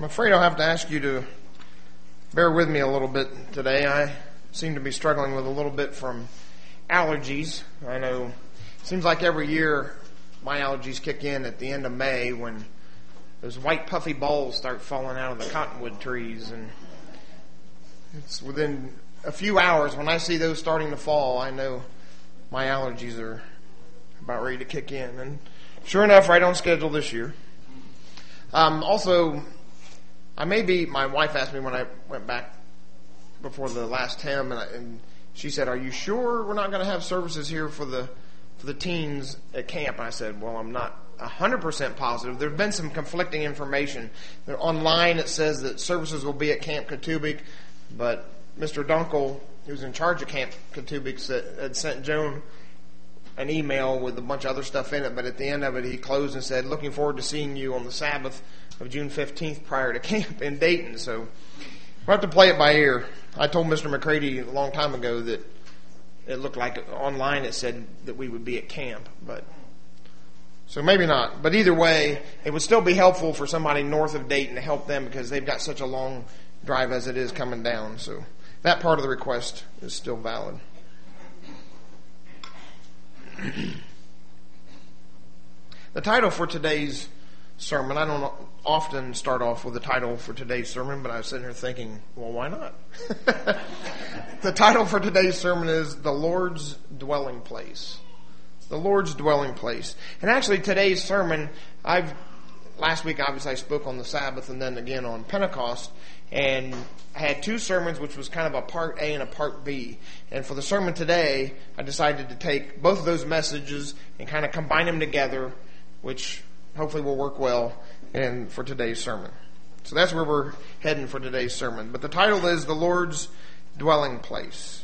afraid I'll have to ask you to bear with me a little bit today. I seem to be struggling with a little bit from allergies. I know it seems like every year my allergies kick in at the end of May when those white puffy balls start falling out of the cottonwood trees, and it's within a few hours when I see those starting to fall, I know my allergies are about ready to kick in. And sure enough, right on schedule this year. Also, my wife asked me when I went back before the last hymn, and she said, "Are you sure we're not going to have services here for the teens at camp?" And I said, "Well, I'm not 100% positive. There's been some conflicting information. Online it says that services will be at Camp Katubik, but Mr. Dunkel, who's in charge of Camp Katubik, had sent Joan an email with a bunch of other stuff in it, but at the end of it he closed and said, 'Looking forward to seeing you on the Sabbath of June 15th prior to camp in Dayton.' So we'll have to play it by ear. I told Mr. McCready a long time ago that it looked like online it said that we would be at camp, but so maybe not. But either way, it would still be helpful for somebody north of Dayton to help them because they've got such a long drive as it is coming down. So that part of the request is still valid. The title for today's sermon, I don't often start off with the title for today's sermon, but I was sitting here thinking, well, why not? The title for today's sermon is The Lord's Dwelling Place. The Lord's Dwelling Place. And actually today's sermon, last week obviously I spoke on the Sabbath and then again on Pentecost, and I had two sermons which was kind of a part A and a part B. And for the sermon today, I decided to take both of those messages and kind of combine them together, which hopefully will work well for today's sermon. So that's where we're heading for today's sermon. But the title is The Lord's Dwelling Place.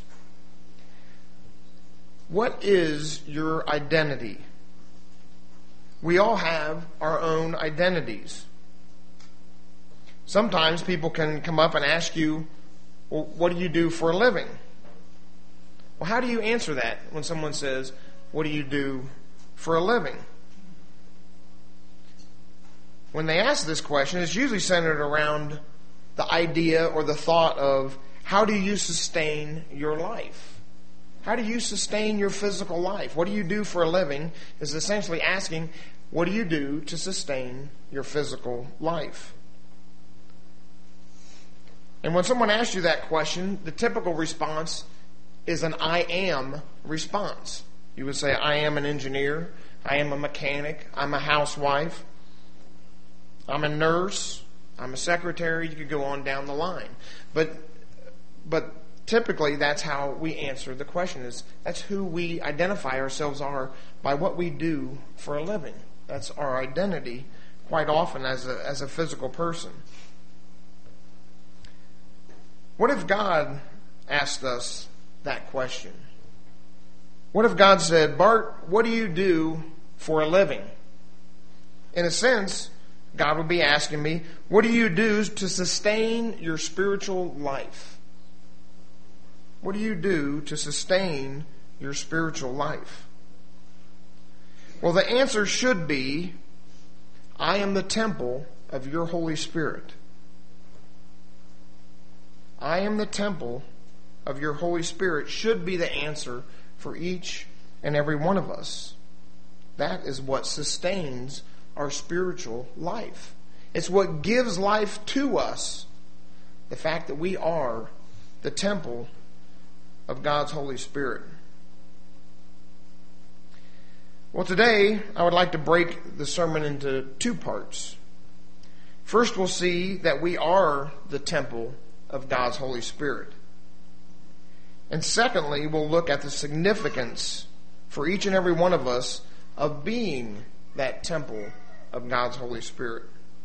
What is your identity? We all have our own identities. Sometimes people can come up and ask you, well, what do you do for a living? Well, how do you answer that when someone says, what do you do for a living? When they ask this question, it's usually centered around the idea or the thought of, how do you sustain your life? How do you sustain your physical life? What do you do for a living is essentially asking, what do you do to sustain your physical life? And when someone asks you that question, the typical response is an I am response. You would say, I am an engineer, I am a mechanic, I'm a housewife, I'm a nurse, I'm a secretary. You could go on down the line. But typically that's how we answer the question. That's who we identify ourselves are by what we do for a living. That's our identity quite often as a physical person. What if God asked us that question? What if God said, Bart, what do you do for a living? In a sense, God would be asking me, what do you do to sustain your spiritual life? What do you do to sustain your spiritual life? Well, the answer should be, I am the temple of your Holy Spirit. I am the temple of your Holy Spirit should be the answer for each and every one of us. That is what sustains our spiritual life. It's what gives life to us, the fact that we are the temple of God's Holy Spirit. Well, today I would like to break the sermon into two parts. First, we'll see that we are the temple of God's Holy Spirit. And secondly, we'll look at the significance for each and every one of us of being that temple of God's Holy Spirit.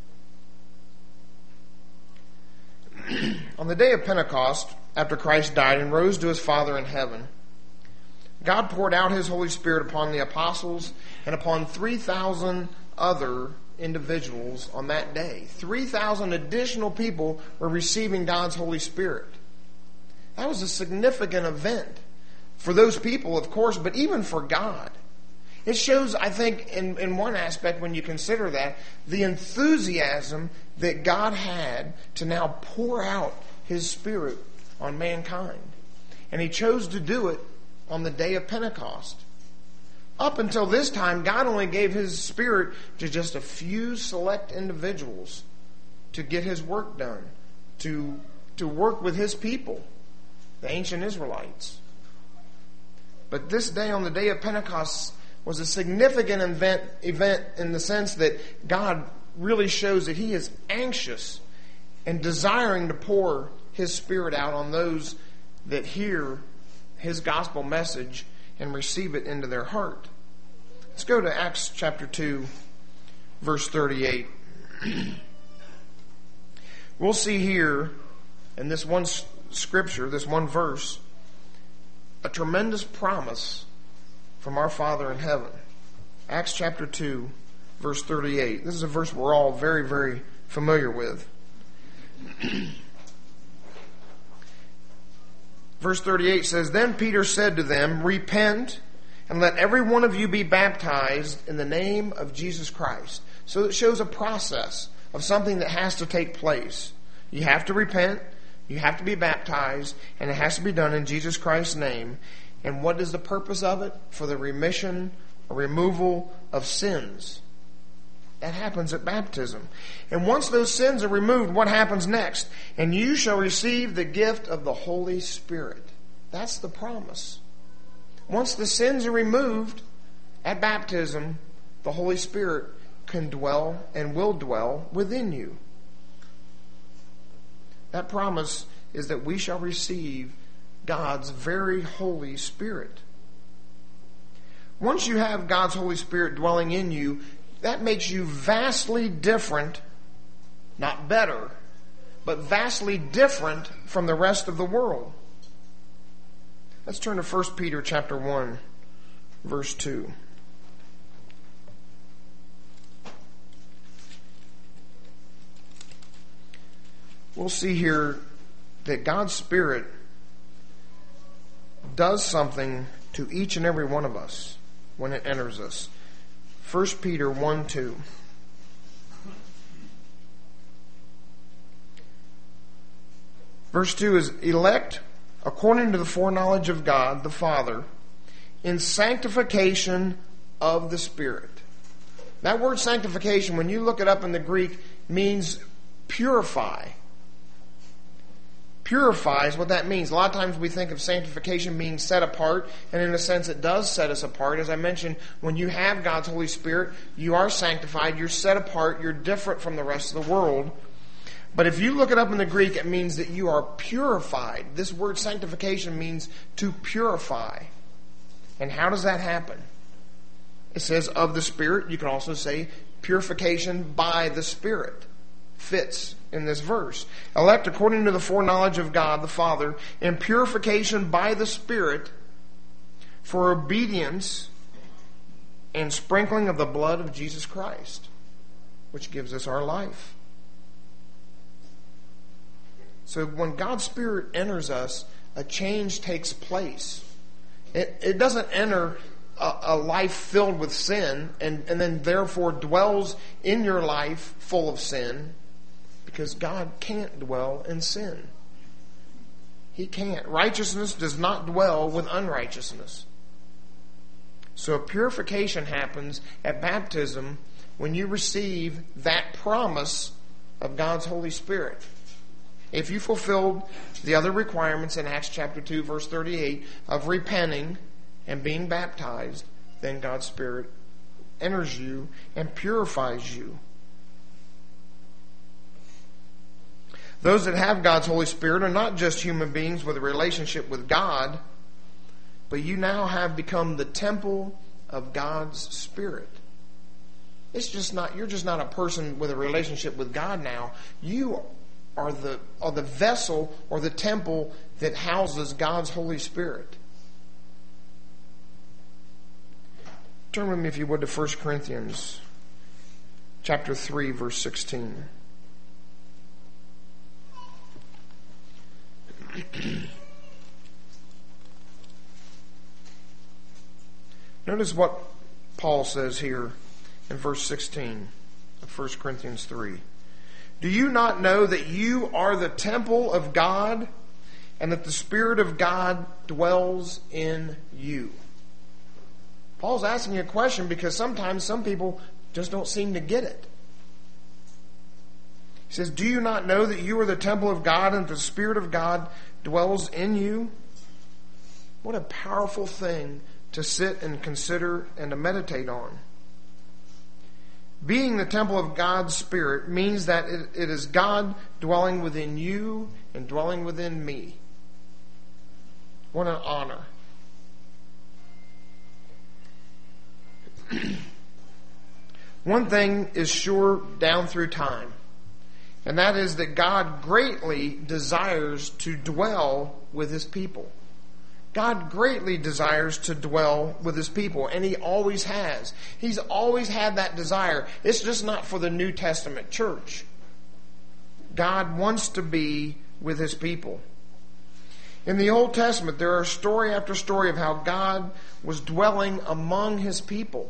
On the day of Pentecost, after Christ died and rose to his Father in heaven, God poured out his Holy Spirit upon the apostles and upon 3,000 other individuals on that day. 3,000 additional people were receiving God's Holy Spirit. That was a significant event for those people, of course, but even for God. It shows, I think, in one aspect, when you consider that, the enthusiasm that God had to now pour out His Spirit on mankind. And He chose to do it on the day of Pentecost. Up until this time, God only gave His Spirit to just a few select individuals to get His work done, to work with His people, the ancient Israelites. But this day, on the day of Pentecost, was a significant event in the sense that God really shows that He is anxious and desiring to pour His Spirit out on those that hear His gospel message and receive it into their heart. Let's go to Acts chapter 2, verse 38. We'll see here in this one scripture, this one verse, a tremendous promise from our Father in heaven. Acts chapter 2, verse 38. This is a verse we're all very, very familiar with. Verse 38 says, "Then Peter said to them, 'Repent, and let every one of you be baptized in the name of Jesus Christ.'" So it shows a process of something that has to take place. You have to repent, you have to be baptized, and it has to be done in Jesus Christ's name. And what is the purpose of it? For the remission or removal of sins. That happens at baptism. And once those sins are removed, what happens next? "And you shall receive the gift of the Holy Spirit." That's the promise. Once the sins are removed at baptism, the Holy Spirit can dwell and will dwell within you. That promise is that we shall receive God's very Holy Spirit. Once you have God's Holy Spirit dwelling in you, that makes you vastly different, not better, but vastly different from the rest of the world. Let's turn to 1 Peter chapter 1, verse 2. We'll see here that God's Spirit does something to each and every one of us when it enters us. 1 Peter 1, 2. Verse 2 is, "Elect according to the foreknowledge of God the Father, in sanctification of the Spirit." That word sanctification, when you look it up in the Greek, means purify. Purify is what that means. A lot of times we think of sanctification being set apart, and in a sense it does set us apart. As I mentioned, when you have God's Holy Spirit, you are sanctified, you're set apart, you're different from the rest of the world. But if you look it up in the Greek, it means that you are purified. This word sanctification means to purify. And how does that happen? It says of the Spirit. You can also say purification by the Spirit. Fits in this verse. Elect according to the foreknowledge of God the Father, in purification by the Spirit, for obedience and sprinkling of the blood of Jesus Christ, which gives us our life. So when God's Spirit enters us, a change takes place. It doesn't enter a life filled with sin and then therefore dwells in your life full of sin, because God can't dwell in sin. He can't. Righteousness does not dwell with unrighteousness. So purification happens at baptism when you receive that promise of God's Holy Spirit. If you fulfilled the other requirements in Acts chapter 2, verse 38 of repenting and being baptized, then God's Spirit enters you and purifies you. Those that have God's Holy Spirit are not just human beings with a relationship with God, but you now have become the temple of God's Spirit. You're just not a person with a relationship with God now. You are the vessel or the temple that houses God's Holy Spirit. Turn with me, if you would, to 1 Corinthians chapter 3, verse 16. Notice what Paul says here in verse 16 of 1 Corinthians 3. Do you not know that you are the temple of God and that the Spirit of God dwells in you? Paul's asking a question because sometimes some people just don't seem to get it. He says, do you not know that you are the temple of God and the Spirit of God dwells in you? What a powerful thing to sit and consider and to meditate on. Being the temple of God's Spirit means that it is God dwelling within you and dwelling within me. What an honor. One thing is sure down through time, and that is that God greatly desires to dwell with His people. God greatly desires to dwell with His people, and He always has. He's always had that desire. It's just not for the New Testament church. God wants to be with His people. In the Old Testament, there are story after story of how God was dwelling among His people.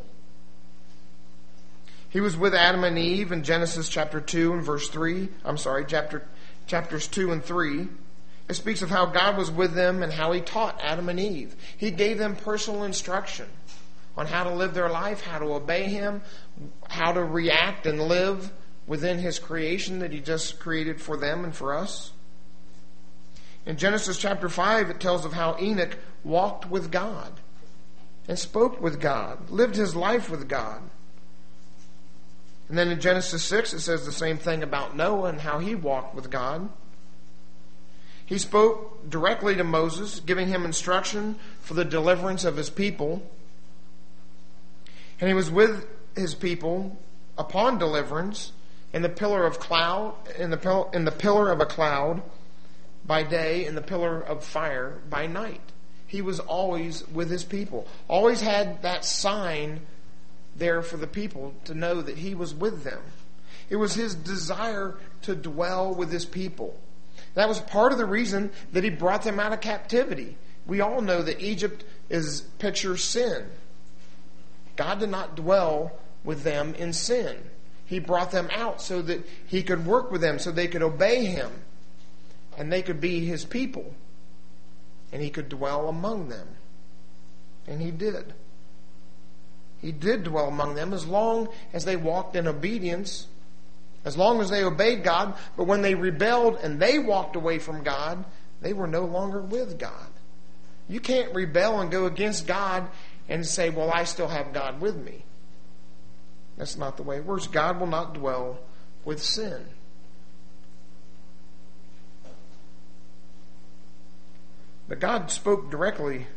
He was with Adam and Eve in Genesis chapter 2 and verse 3. Chapters 2 and 3. It speaks of how God was with them and how He taught Adam and Eve. He gave them personal instruction on how to live their life, how to obey Him, how to react and live within His creation that He just created for them and for us. In Genesis chapter 5, it tells of how Enoch walked with God and spoke with God, lived his life with God. And then in Genesis 6, it says the same thing about Noah and how he walked with God. He spoke directly to Moses, giving him instruction for the deliverance of his people. And he was with his people upon deliverance in the pillar of cloud, in the pillar of a cloud by day, and the pillar of fire by night. He was always with his people. Always had that sign there for the people to know that He was with them. It was His desire to dwell with His people. That was part of the reason that He brought them out of captivity. We all know that Egypt pictures sin. God did not dwell with them in sin. He brought them out so that He could work with them, so they could obey Him, and they could be His people, and He could dwell among them. And He did. He did dwell among them as long as they walked in obedience, as long as they obeyed God. But when they rebelled and they walked away from God, they were no longer with God. You can't rebel and go against God and say, well, I still have God with me. That's not the way it works. God will not dwell with sin. But God spoke directly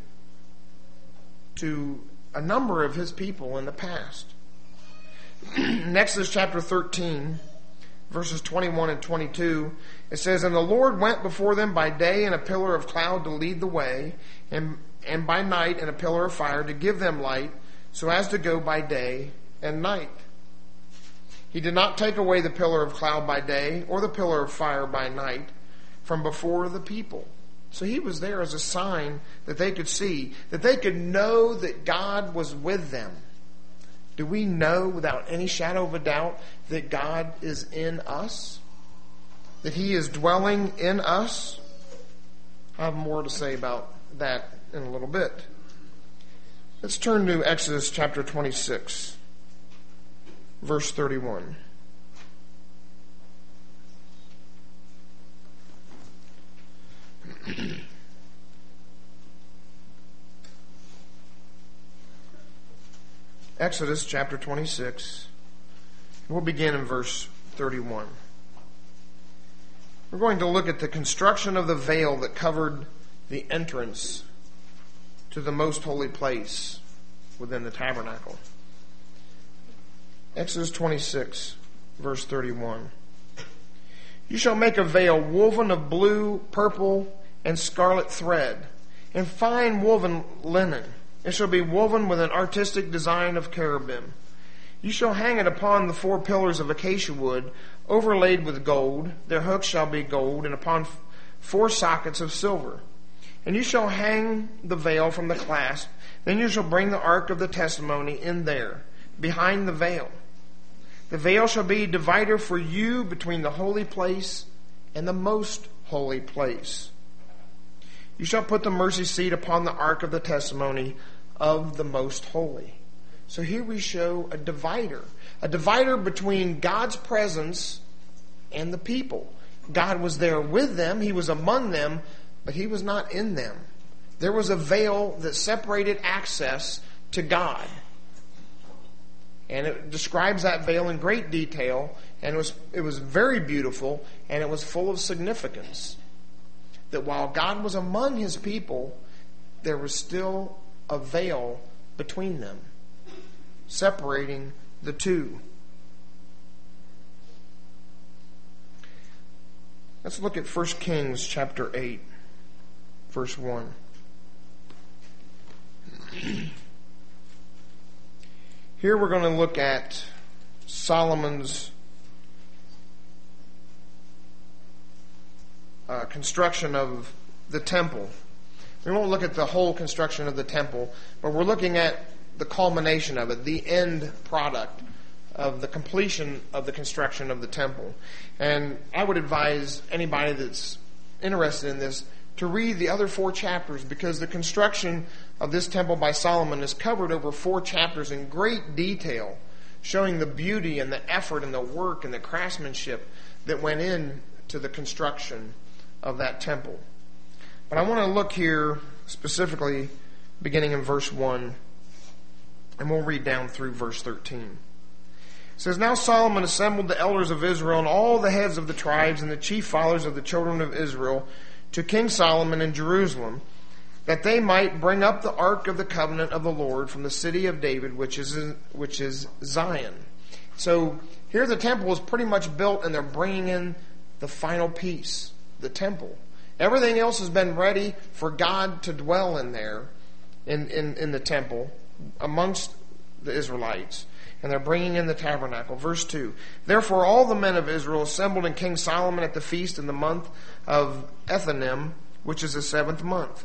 to a number of His people in the past. In Exodus chapter 13, verses 21 and 22, it says, And the Lord went before them by day in a pillar of cloud to lead the way, and by night in a pillar of fire to give them light, so as to go by day and night. He did not take away the pillar of cloud by day or the pillar of fire by night from before the people. So He was there as a sign that they could see, that they could know that God was with them. Do we know without any shadow of a doubt that God is in us? That He is dwelling in us? I have more to say about that in a little bit. Let's turn to Exodus chapter 26, verse 31. Exodus chapter 26. We'll begin in verse 31. We're going to look at the construction of the veil that covered the entrance to the most holy place within the tabernacle. Exodus 26, verse 31. You shall make a veil woven of blue, purple, and scarlet thread, and fine woven linen. It shall be woven with an artistic design of cherubim. You shall hang it upon the 4 pillars of acacia wood, overlaid with gold. Their hooks shall be gold, and upon 4 sockets of silver. And you shall hang the veil from the clasp. Then you shall bring the ark of the testimony in there, behind the veil. The veil shall be a divider for you between the holy place and the most holy place. You shall put the mercy seat upon the ark of the testimony of the most holy. So here we show a divider between God's presence and the people. God was there with them, He was among them, but He was not in them. There was a veil that separated access to God. And it describes that veil in great detail, and it was very beautiful, and it was full of significance. That while God was among His people, there was still a veil between them, separating the two. Let's look at 1 Kings chapter 8, verse 1. Here we're going to look at Solomon's construction of the temple. We won't look at the whole construction of the temple, but we're looking at the culmination of it, the end product of the completion of the construction of the temple. And I would advise anybody that's interested in this to read the other 4 chapters, because the construction of this temple by Solomon is covered over 4 chapters in great detail, showing the beauty and the effort and the work and the craftsmanship that went into the construction of that temple. But I want to look here specifically beginning in verse 1, and we'll read down through verse 13. It says, Now Solomon assembled the elders of Israel and all the heads of the tribes and the chief fathers of the children of Israel to King Solomon in Jerusalem, that they might bring up the ark of the covenant of the Lord from the city of David, which is Zion. So here the temple is pretty much built, and they're bringing in the final piece, the temple. Everything else has been ready for God to dwell in there, in the temple, amongst the Israelites. And they're bringing in the tabernacle. Verse 2. Therefore all the men of Israel assembled in King Solomon at the feast in the month of Ethanim, which is the 7th month.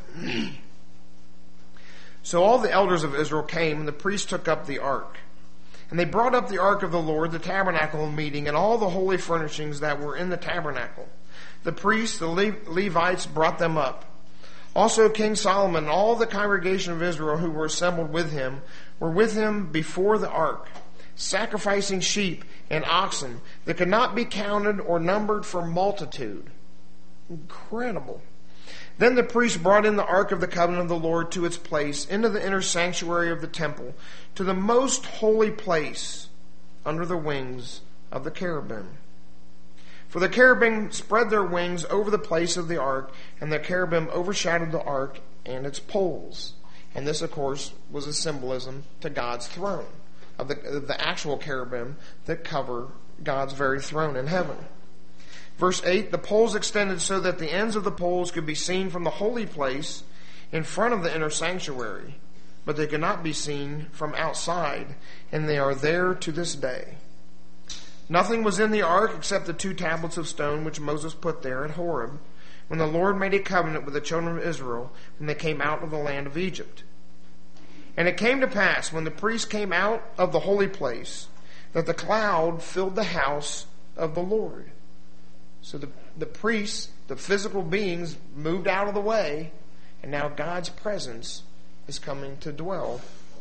So all the elders of Israel came, and the priests took up the ark. And they brought up the ark of the Lord, the tabernacle of meeting, and all the holy furnishings that were in the tabernacle. The priests, the Levites, brought them up. Also King Solomon and all the congregation of Israel who were assembled with him were with him before the ark, sacrificing sheep and oxen that could not be counted or numbered for multitude. Incredible. Then the priest brought in the ark of the covenant of the Lord to its place, into the inner sanctuary of the temple, to the most holy place, under the wings of the cherubim. For the cherubim spread their wings over the place of the ark, and the cherubim overshadowed the ark and its poles. And this, of course, was a symbolism to God's throne, of the actual cherubim that cover God's very throne in heaven. Verse 8, the poles extended so that the ends of the poles could be seen from the holy place in front of the inner sanctuary, but they could not be seen from outside, and they are there to this day. Nothing was in the ark except the 2 tablets of stone which Moses put there at Horeb, when the Lord made a covenant with the children of Israel when they came out of the land of Egypt. And it came to pass, when the priests came out of the holy place, that the cloud filled the house of the Lord. So the priests, the physical beings, moved out of the way, and now God's presence is coming to dwell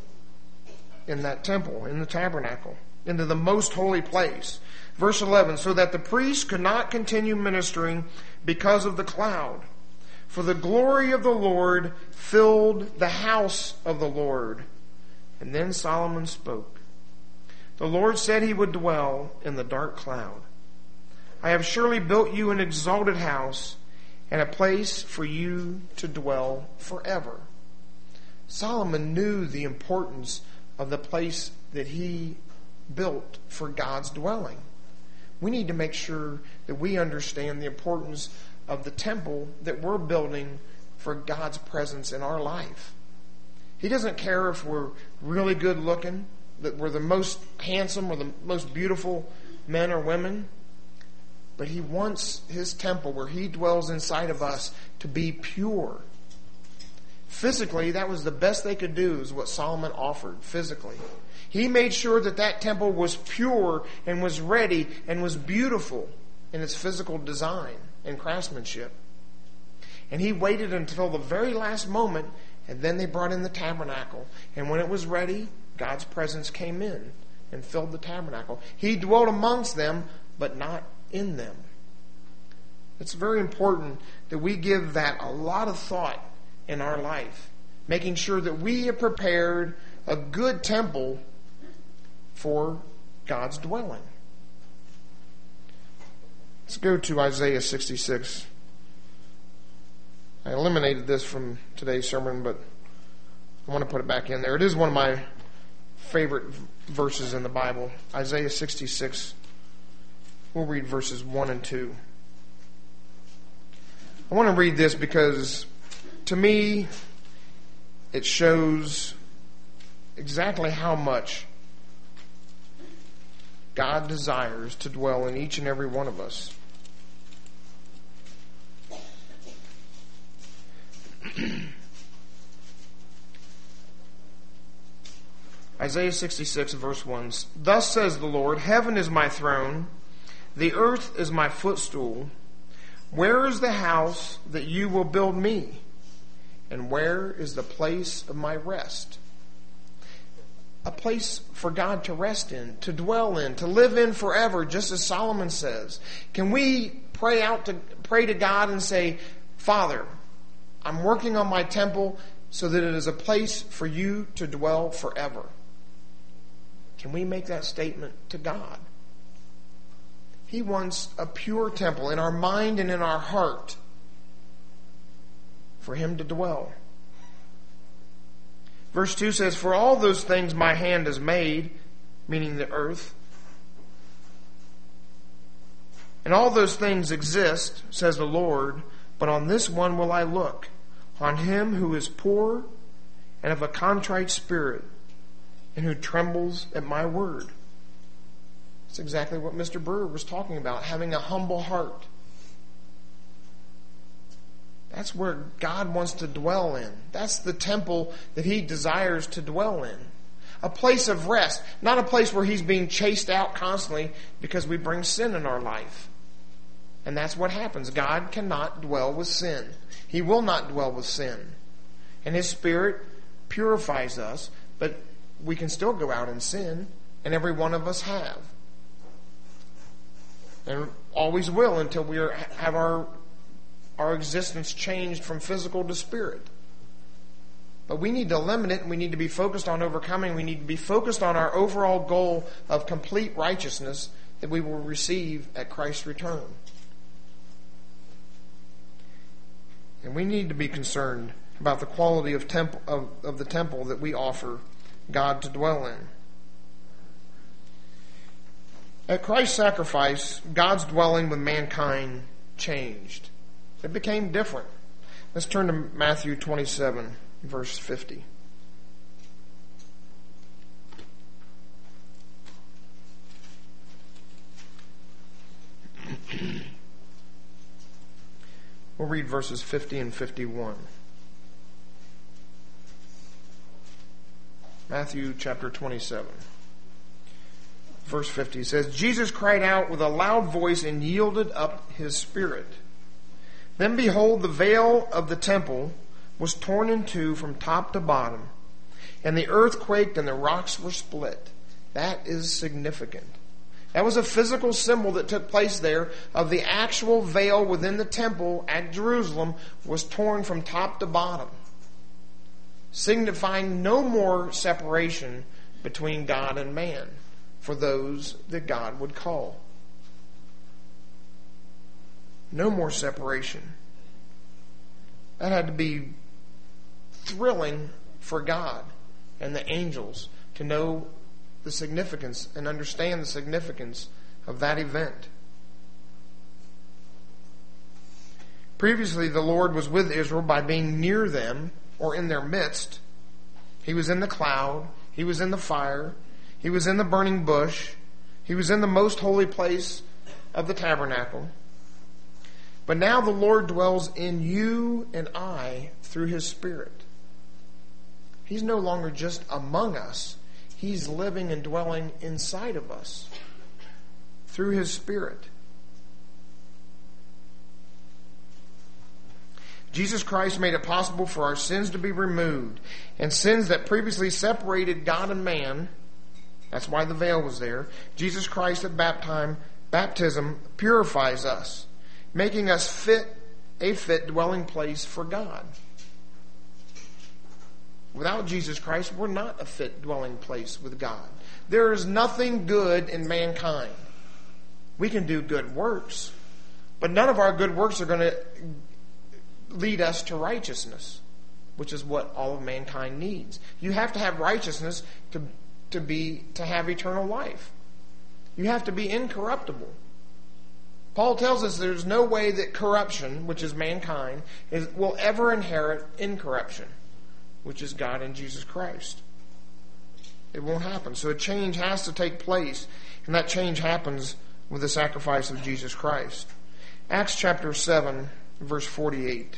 in that temple, in the tabernacle, into the most holy place. Verse 11, so that the priests could not continue ministering because of the cloud. For the glory of the Lord filled the house of the Lord. And then Solomon spoke. The Lord said he would dwell in the dark cloud. I have surely built you an exalted house, and a place for you to dwell forever. Solomon knew the importance of the place that he built for God's dwelling. We need to make sure that we understand the importance of the temple that we're building for God's presence in our life. He doesn't care if we're really good looking, that we're the most handsome or the most beautiful men or women, but he wants his temple where he dwells inside of us to be pure, Physically, that was the best they could do, is what Solomon offered physically. He made sure that that temple was pure and was ready and was beautiful in its physical design and craftsmanship. And he waited until the very last moment, and then they brought in the tabernacle. And when it was ready, God's presence came in and filled the tabernacle. He dwelt amongst them, but not in them. It's very important that we give that a lot of thought in our life, making sure that we have prepared a good temple for God's dwelling. Let's go to Isaiah 66. I eliminated this from today's sermon, but I want to put it back in there. It is one of my favorite verses in the Bible. Isaiah 66. We'll read verses 1 and 2. I want to read this because, to me, it shows exactly how much God desires to dwell in each and every one of us. Isaiah 66 verse 1. Thus says the Lord, heaven is my throne, the earth is my footstool. Where is the house that you will build me? And where is the place of my rest? A place for God to rest in, to dwell in, to live in forever, just as Solomon says. Can we pray to God and say, Father, I'm working on my temple so that it is a place for you to dwell forever? Can we make that statement to God? He wants a pure temple in our mind and in our heart for Him to dwell. Verse 2 says, for all those things my hand has made, meaning the earth, and all those things exist, says the Lord, but on this one will I look, on him who is poor and of a contrite spirit, and who trembles at my word. That's exactly what Mr. Brewer was talking about, having a humble heart. That's where God wants to dwell in. That's the temple that He desires to dwell in. A place of rest, not a place where He's being chased out constantly because we bring sin in our life. And that's what happens. God cannot dwell with sin. He will not dwell with sin. And His Spirit purifies us, but we can still go out and sin, and every one of us have. And always will until we have our existence changed from physical to spirit. But we need to limit it, and we need to be focused on overcoming. We need to be focused on our overall goal of complete righteousness that we will receive at Christ's return. And we need to be concerned about the quality of the temple that we offer God to dwell in. At Christ's sacrifice, God's dwelling with mankind changed. It became different. Let's turn to Matthew 27, verse 50. We'll read verses 50 and 51. Matthew chapter 27. Verse 50 says, Jesus cried out with a loud voice and yielded up His spirit. Then behold, the veil of the temple was torn in two from top to bottom, and the earth quaked and the rocks were split. That is significant. That was a physical symbol that took place there of the actual veil within the temple at Jerusalem was torn from top to bottom, signifying no more separation between God and man for those that God would call. No more separation. That had to be thrilling for God and the angels to know the significance and understand the significance of that event. Previously, the Lord was with Israel by being near them or in their midst. He was in the cloud. He was in the fire. He was in the burning bush. He was in the most holy place of the tabernacle. But now the Lord dwells in you and I through His Spirit. He's no longer just among us. He's living and dwelling inside of us through His Spirit. Jesus Christ made it possible for our sins to be removed, and sins that previously separated God and man, that's why the veil was there. Jesus Christ at baptism purifies us, making us a fit dwelling place for God. Without Jesus Christ, we're not a fit dwelling place with God. There is nothing good in mankind. We can do good works, but none of our good works are going to lead us to righteousness, which is what all of mankind needs. You have to have righteousness to have eternal life. You have to be incorruptible. Paul tells us there's no way that corruption, which is mankind, will ever inherit incorruption, which is God and Jesus Christ. It won't happen. So a change has to take place, and that change happens with the sacrifice of Jesus Christ. Acts chapter 7, verse 48.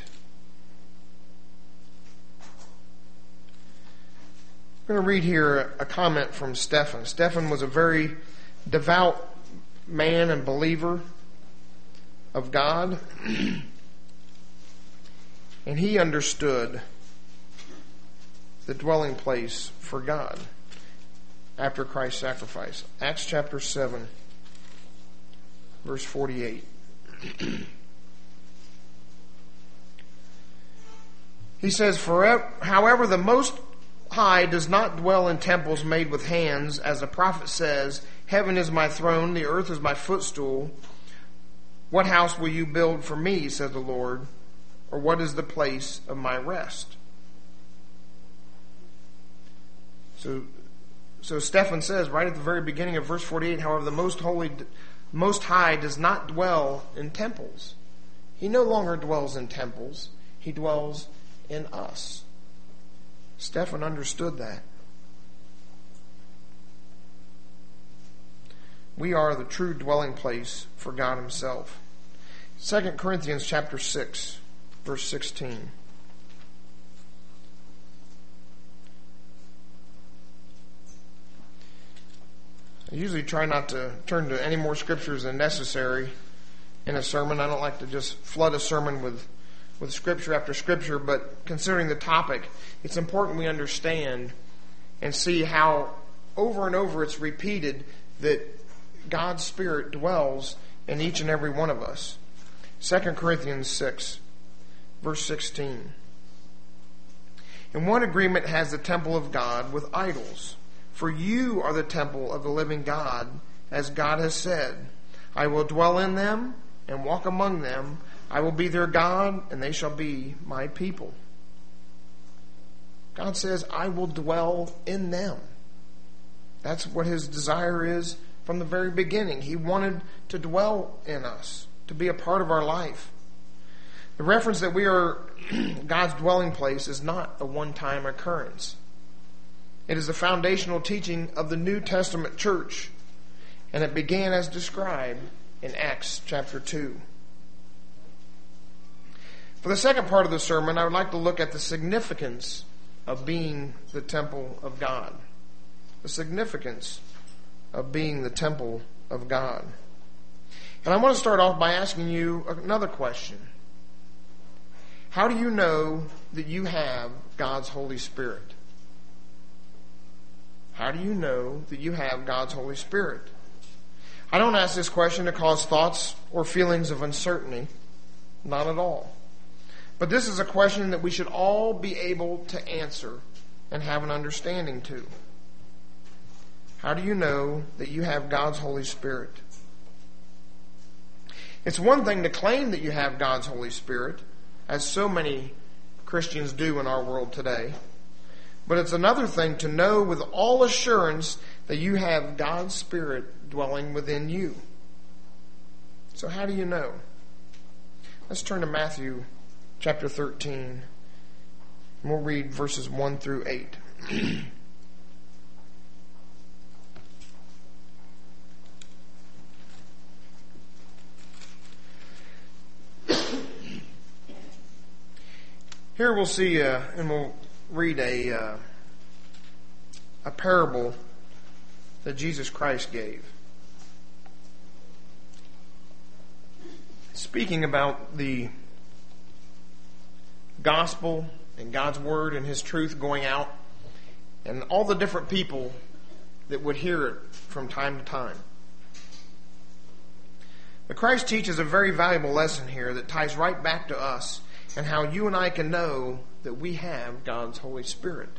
I'm going to read here a comment from Stephen. Stephen was a very devout man and believer of God, and he understood the dwelling place for God after Christ's sacrifice. Acts chapter 7, verse 48. He says, however, the Most High does not dwell in temples made with hands, as the prophet says, heaven is my throne, the earth is my footstool. What house will you build for me, said the Lord, or what is the place of my rest? So Stephen says right at the very beginning of verse 48, however, the Most High does not dwell in temples. He no longer dwells in temples. He dwells in us. Stephen understood that. We are the true dwelling place for God Himself. 2 Corinthians chapter 6, verse 16. I usually try not to turn to any more scriptures than necessary in a sermon. I don't like to just flood a sermon with scripture after scripture, but considering the topic, it's important we understand and see how over and over it's repeated that God's Spirit dwells in each and every one of us. 2 Corinthians 6, verse 16. In one agreement has the temple of God with idols. For you are the temple of the living God, as God has said, I will dwell in them and walk among them. I will be their God, and they shall be my people. God says, I will dwell in them. That's what His desire is from the very beginning. He wanted to dwell in us, to be a part of our life. The reference that we are God's dwelling place is not a one-time occurrence. It is the foundational teaching of the New Testament church, and it began as described in Acts chapter 2. For the second part of the sermon, I would like to look at the significance of being the temple of God. The significance of being the temple of God. And I want to start off by asking you another question. How do you know that you have God's Holy Spirit? How do you know that you have God's Holy Spirit? I don't ask this question to cause thoughts or feelings of uncertainty. Not at all. But this is a question that we should all be able to answer and have an understanding to. How do you know that you have God's Holy Spirit? It's one thing to claim that you have God's Holy Spirit, as so many Christians do in our world today. But it's another thing to know with all assurance that you have God's Spirit dwelling within you. So how do you know? Let's turn to Matthew chapter 13. And we'll read verses 1 through 8. Here we'll see, and we'll read a a parable that Jesus Christ gave. Speaking about the gospel and God's word and His truth going out, and all the different people that would hear it from time to time. But Christ teaches a very valuable lesson here that ties right back to us and how you and I can know that we have God's Holy Spirit.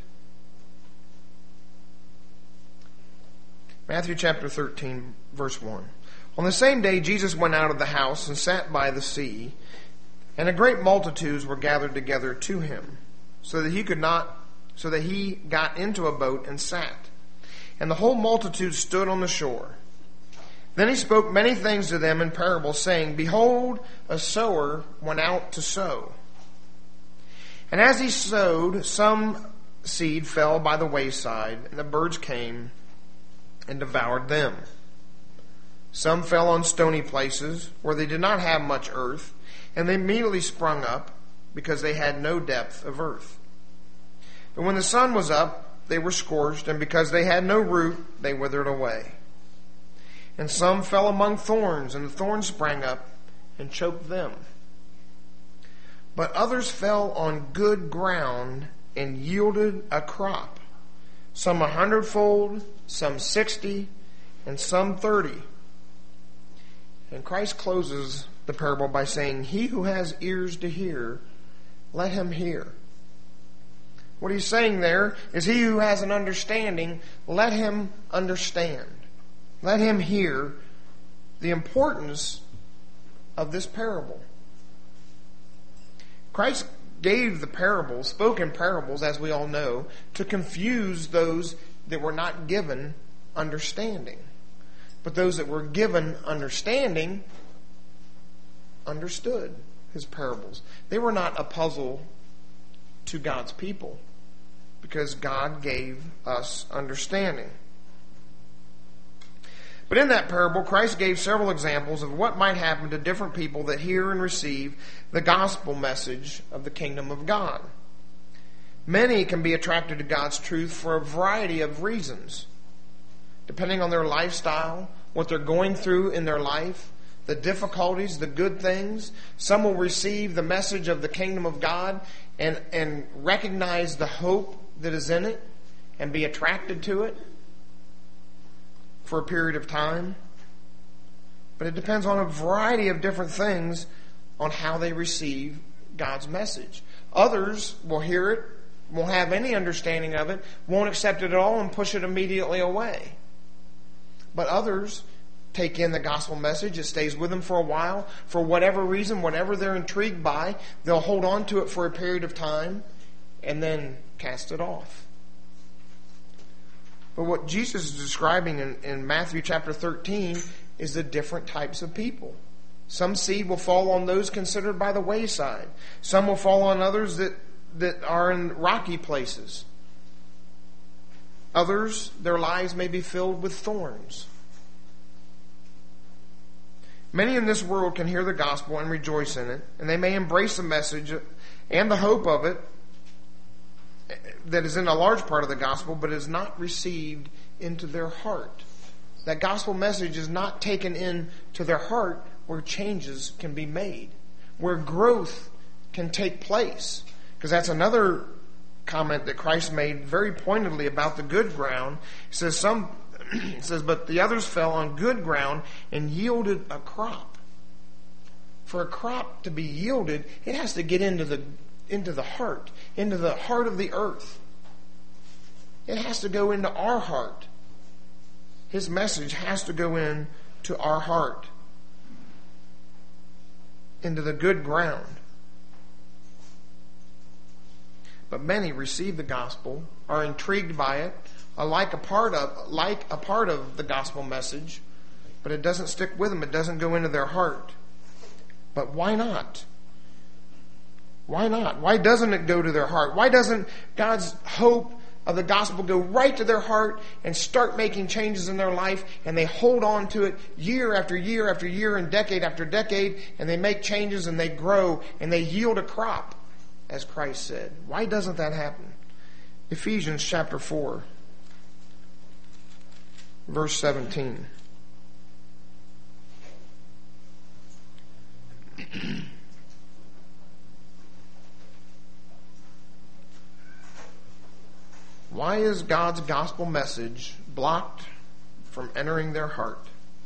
Matthew chapter 13, verse 1. On the same day Jesus went out of the house and sat by the sea, and a great multitudes were gathered together to him, so that he got into a boat and sat. And the whole multitude stood on the shore. Then he spoke many things to them in parables, saying, Behold, a sower went out to sow. And as he sowed, some seed fell by the wayside, and the birds came and devoured them. Some fell on stony places, where they did not have much earth, and they immediately sprung up, because they had no depth of earth. But when the sun was up, they were scorched, and because they had no root, they withered away. And some fell among thorns, and the thorns sprang up and choked them. But others fell on good ground and yielded a crop, some 100-fold, some 60, and some 30. And Christ closes the parable by saying, He who has ears to hear, let him hear. What he's saying there is, he who has an understanding, let him understand. Let him hear the importance of this parable. Christ gave the parables, spoke in parables, as we all know, to confuse those that were not given understanding. But those that were given understanding understood his parables. They were not a puzzle to God's people, because God gave us understanding. But in that parable, Christ gave several examples of what might happen to different people that hear and receive the gospel message of the kingdom of God. Many can be attracted to God's truth for a variety of reasons, depending on their lifestyle, what they're going through in their life, the difficulties, the good things. Some will receive the message of the kingdom of God and recognize the hope that is in it and be attracted to it for a period of time. But it depends on a variety of different things on how they receive God's message. Others will hear it, won't have any understanding of it, won't accept it at all, and push it immediately away. But others take in the gospel message. It stays with them for a while. For whatever reason, whatever they're intrigued by, they'll hold on to it for a period of time and then cast it off. But what Jesus is describing in Matthew chapter 13 is the different types of people. Some seed will fall on those considered by the wayside. Some will fall on others that are in rocky places. Others, their lives may be filled with thorns. Many in this world can hear the gospel and rejoice in it, and they may embrace the message and the hope of it that is in a large part of the gospel, but is not received into their heart. That gospel message is not taken into their heart where changes can be made, where growth can take place. Because that's another comment that Christ made very pointedly about the good ground. He says, but the others fell on good ground and yielded a crop. For a crop to be yielded, it has to get into the heart of the earth. It has to go into our heart. His message has to go into our heart, into the good ground. But many receive the gospel, are intrigued by it, are like a part of the gospel message, but it doesn't stick with them. It doesn't go into their heart. But why not? Why not? Why doesn't it go to their heart? Why doesn't God's hope of the gospel go right to their heart and start making changes in their life, and they hold on to it year after year after year and decade after decade, and they make changes and they grow and they yield a crop, as Christ said? Why doesn't that happen? Ephesians chapter 4. verse 17. Why is God's gospel message blocked from entering their heart?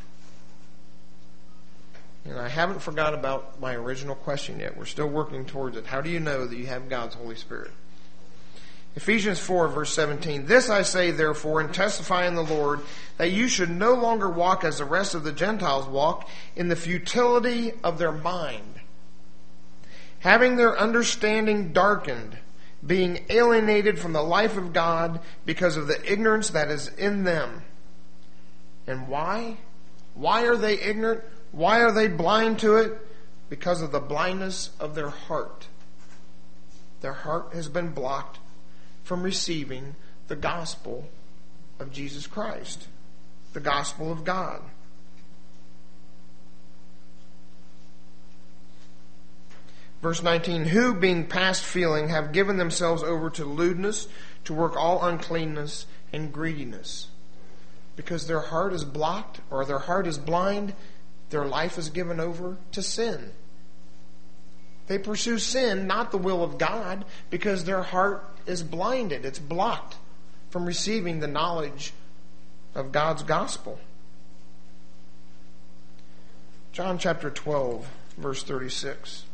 And I haven't forgot about my original question yet. We're still working towards it. How do you know that you have God's Holy Spirit? Ephesians 4, verse 17. This I say, therefore, and testify in the Lord, that you should no longer walk as the rest of the Gentiles walk, in the futility of their mind, having their understanding darkened, being alienated from the life of God because of the ignorance that is in them. And why? Why are they ignorant? Why are they blind to it? Because of the blindness of their heart. Their heart has been blocked from receiving the gospel of Jesus Christ, the gospel of God. Verse 19, who, being past feeling, have given themselves over to lewdness, to work all uncleanness and greediness. Because their heart is blocked, or their heart is blind, their life is given over to sin. They pursue sin, not the will of God, because their heart is blinded. It's blocked from receiving the knowledge of God's gospel. John chapter 12, verse 36.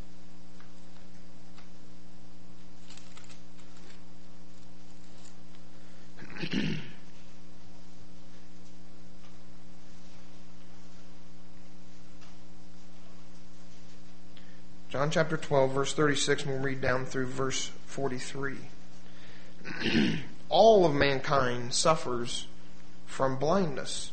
John chapter 12, verse 36, and we'll read down through verse 43. All of mankind suffers from blindness.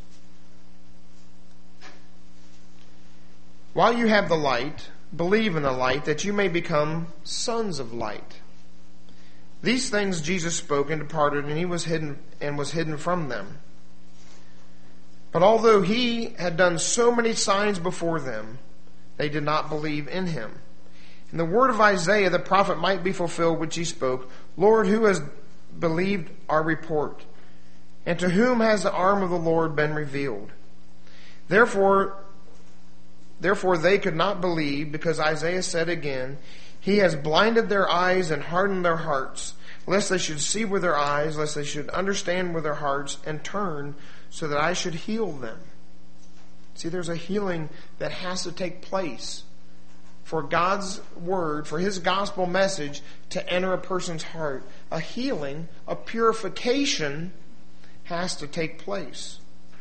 While you have the light, believe in the light, that you may become sons of light. These things Jesus spoke and departed, and he was hidden from them. But although he had done so many signs before them, they did not believe in him. And the word of Isaiah the prophet might be fulfilled, which he spoke, Lord, who has believed our report? And to whom has the arm of the Lord been revealed? Therefore they could not believe, because Isaiah said again, he has blinded their eyes and hardened their hearts, lest they should see with their eyes, lest they should understand with their hearts, and turn, so that I should heal them. See, there's a healing that has to take place for God's word, for his gospel message to enter a person's heart. A healing, a purification has to take place.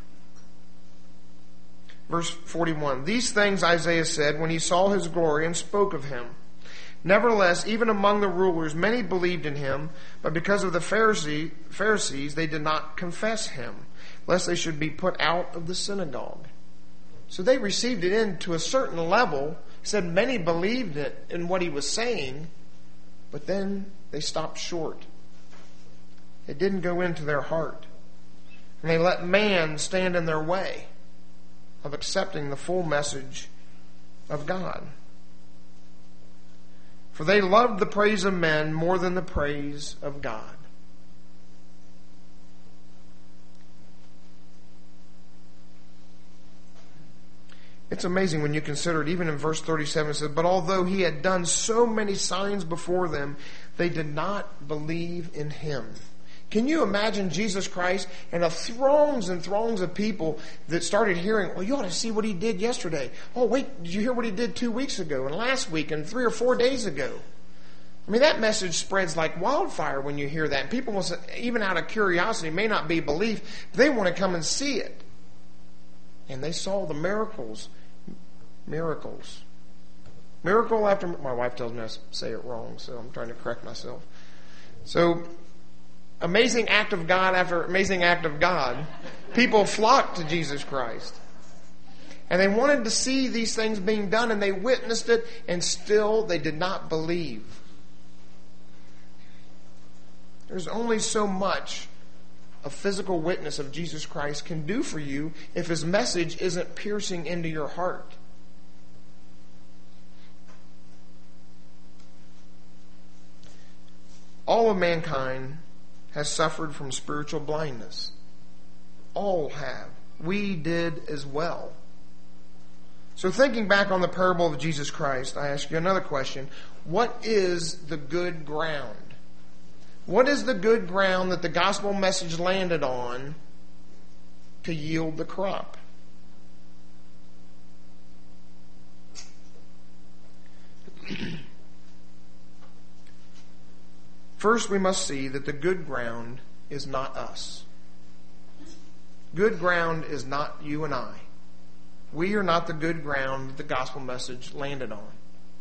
Verse 41, these things Isaiah said when he saw his glory and spoke of him. Nevertheless, even among the rulers, many believed in him, but because of the Pharisees, they did not confess him, lest they should be put out of the synagogue. So they received it in to a certain level. He said many believed it in what he was saying, but then they stopped short. It didn't go into their heart. And they let man stand in their way of accepting the full message of God. For they loved the praise of men more than the praise of God. It's amazing when you consider it. Even in verse 37 it says, but although he had done so many signs before them, they did not believe in him. Can you imagine Jesus Christ and the throngs and throngs of people that started hearing, well, you ought to see what he did yesterday. Oh, wait, did you hear what he did 2 weeks ago and last week and 3 or 4 days ago? I mean, that message spreads like wildfire when you hear that. And people, even out of curiosity, may not be belief, but they want to come and see it. And they saw the miracles. Miracle after, my wife tells me I say it wrong, so I'm trying to correct myself. So, amazing act of God after amazing act of God, people flocked to Jesus Christ. And they wanted to see these things being done, and they witnessed it, and still they did not believe. There's only so much a physical witness of Jesus Christ can do for you if his message isn't piercing into your heart. All of mankind has suffered from spiritual blindness. All have. We did as well. So thinking back on the parable of Jesus Christ, I ask you another question. What is the good ground? What is the good ground that the gospel message landed on to yield the crop? First, we must see that the good ground is not us. Good ground is not you and I. We are not the good ground that the gospel message landed on.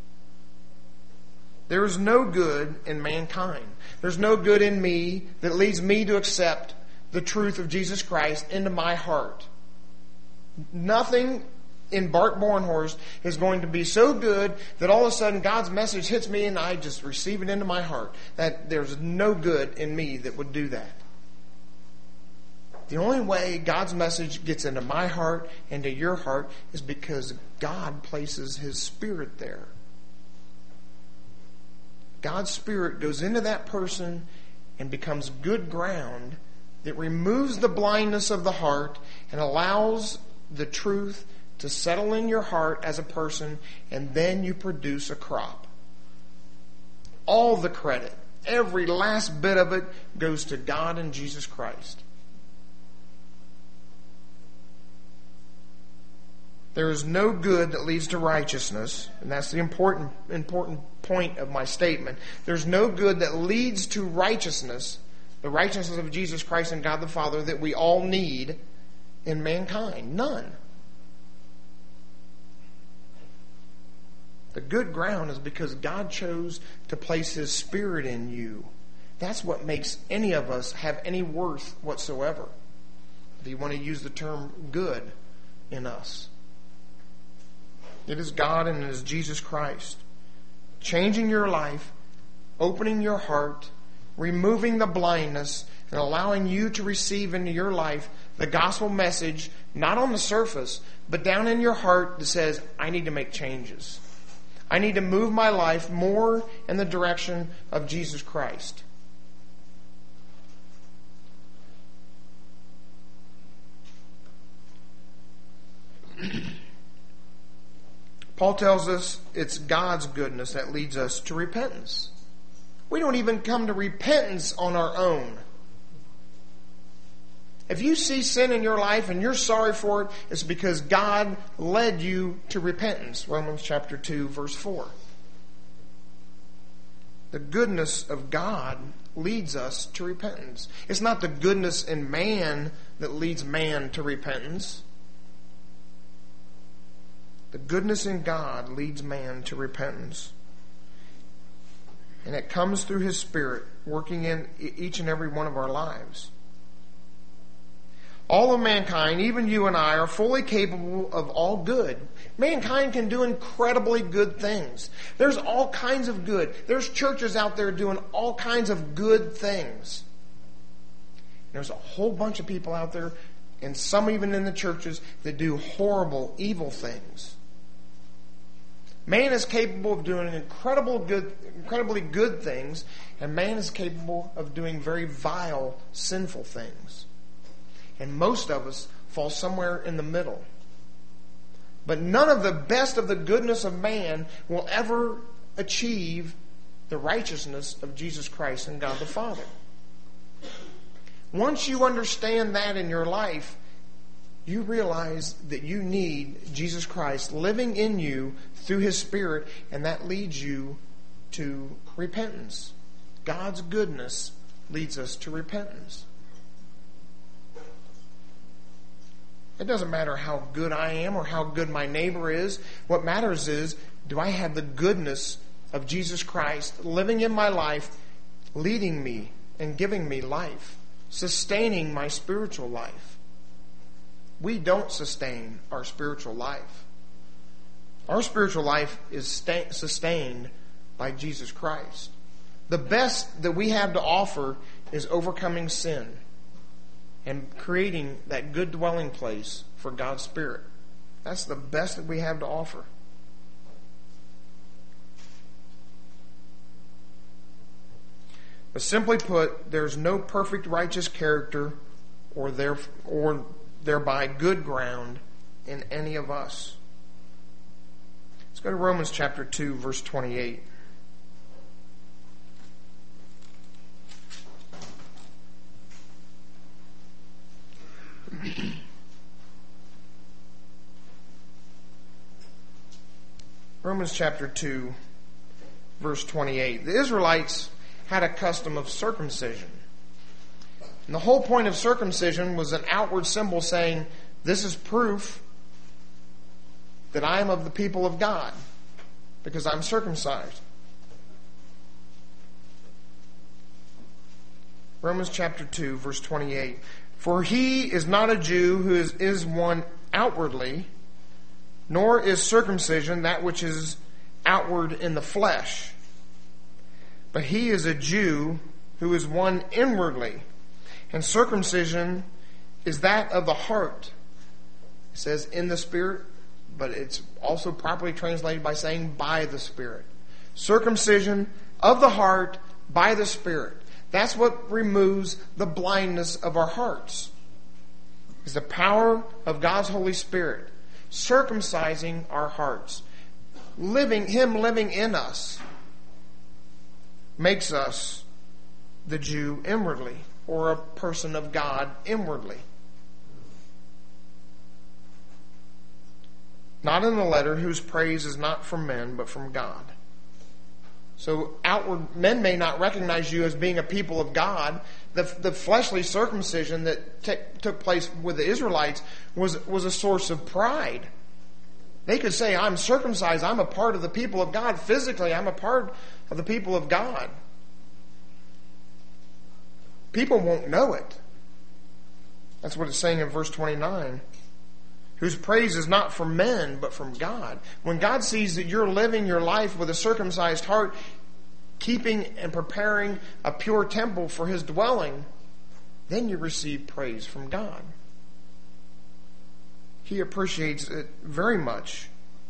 There is no good in mankind. There's no good in me that leads me to accept the truth of Jesus Christ into my heart. Nothing in Bart Bornhorst is going to be so good that all of a sudden God's message hits me and I just receive it into my heart. That there's no good in me that would do that. The only way God's message gets into my heart and to your heart is because God places His Spirit there. God's Spirit goes into that person and becomes good ground that removes the blindness of the heart and allows the truth to settle in your heart as a person, and then you produce a crop. All the credit, every last bit of it, goes to God and Jesus Christ. There is no good that leads to righteousness, and that's the important point of my statement. There's no good that leads to righteousness, the righteousness of Jesus Christ and God the Father that we all need in mankind. None. The good ground is because God chose to place His Spirit in you. That's what makes any of us have any worth whatsoever. If you want to use the term good in us. It is God and it is Jesus Christ. Changing your life, opening your heart, removing the blindness, and allowing you to receive into your life the gospel message, not on the surface, but down in your heart that says, I need to make changes. I need to move my life more in the direction of Jesus Christ. Paul tells us it's God's goodness that leads us to repentance. We don't even come to repentance on our own. If you see sin in your life and you're sorry for it, it's because God led you to repentance. Romans chapter 2, verse 4. The goodness of God leads us to repentance. It's not the goodness in man that leads man to repentance. The goodness in God leads man to repentance. And it comes through His Spirit working in each and every one of our lives. All of mankind, even you and I, are fully capable of all good. Mankind can do incredibly good things. There's all kinds of good. There's churches out there doing all kinds of good things. There's a whole bunch of people out there, and some even in the churches, that do horrible, evil things. Man is capable of doing incredibly good things, and man is capable of doing very vile, sinful things. And most of us fall somewhere in the middle. But none of the best of the goodness of man will ever achieve the righteousness of Jesus Christ and God the Father. Once you understand that in your life, you realize that you need Jesus Christ living in you through His Spirit, and that leads you to repentance. God's goodness leads us to repentance. It doesn't matter how good I am or how good my neighbor is. What matters is, do I have the goodness of Jesus Christ living in my life, leading me and giving me life, sustaining my spiritual life? We don't sustain our spiritual life. Our spiritual life is sustained by Jesus Christ. The best that we have to offer is overcoming sin and creating that good dwelling place for God's Spirit. That's the best that we have to offer. But simply put, there's no perfect righteous character or thereby good ground in any of us. Let's go to Romans chapter 2, verse 28. Romans chapter 2, verse 28. The Israelites had a custom of circumcision. And the whole point of circumcision was an outward symbol saying, this is proof that I am of the people of God, because I'm circumcised. Romans chapter 2, verse 28. For he is not a Jew who is one outwardly, nor is circumcision that which is outward in the flesh. But he is a Jew who is one inwardly. And circumcision is that of the heart. It says in the Spirit, but it's also properly translated by saying by the Spirit. Circumcision of the heart by the Spirit. That's what removes the blindness of our hearts. It's the power of God's Holy Spirit circumcising our hearts. Him living in us makes us the Jew inwardly, or a person of God inwardly. Not in the letter, whose praise is not from men, but from God. So outward men may not recognize you as being a people of God. The fleshly circumcision that took place with the Israelites was a source of pride. They could say, I'm circumcised, I'm a part of the people of God. Physically, I'm a part of the people of God. People won't know it. That's what it's saying in verse 29. Whose praise is not from men, but from God. When God sees that you're living your life with a circumcised heart, keeping and preparing a pure temple for His dwelling, then you receive praise from God. He appreciates it very much.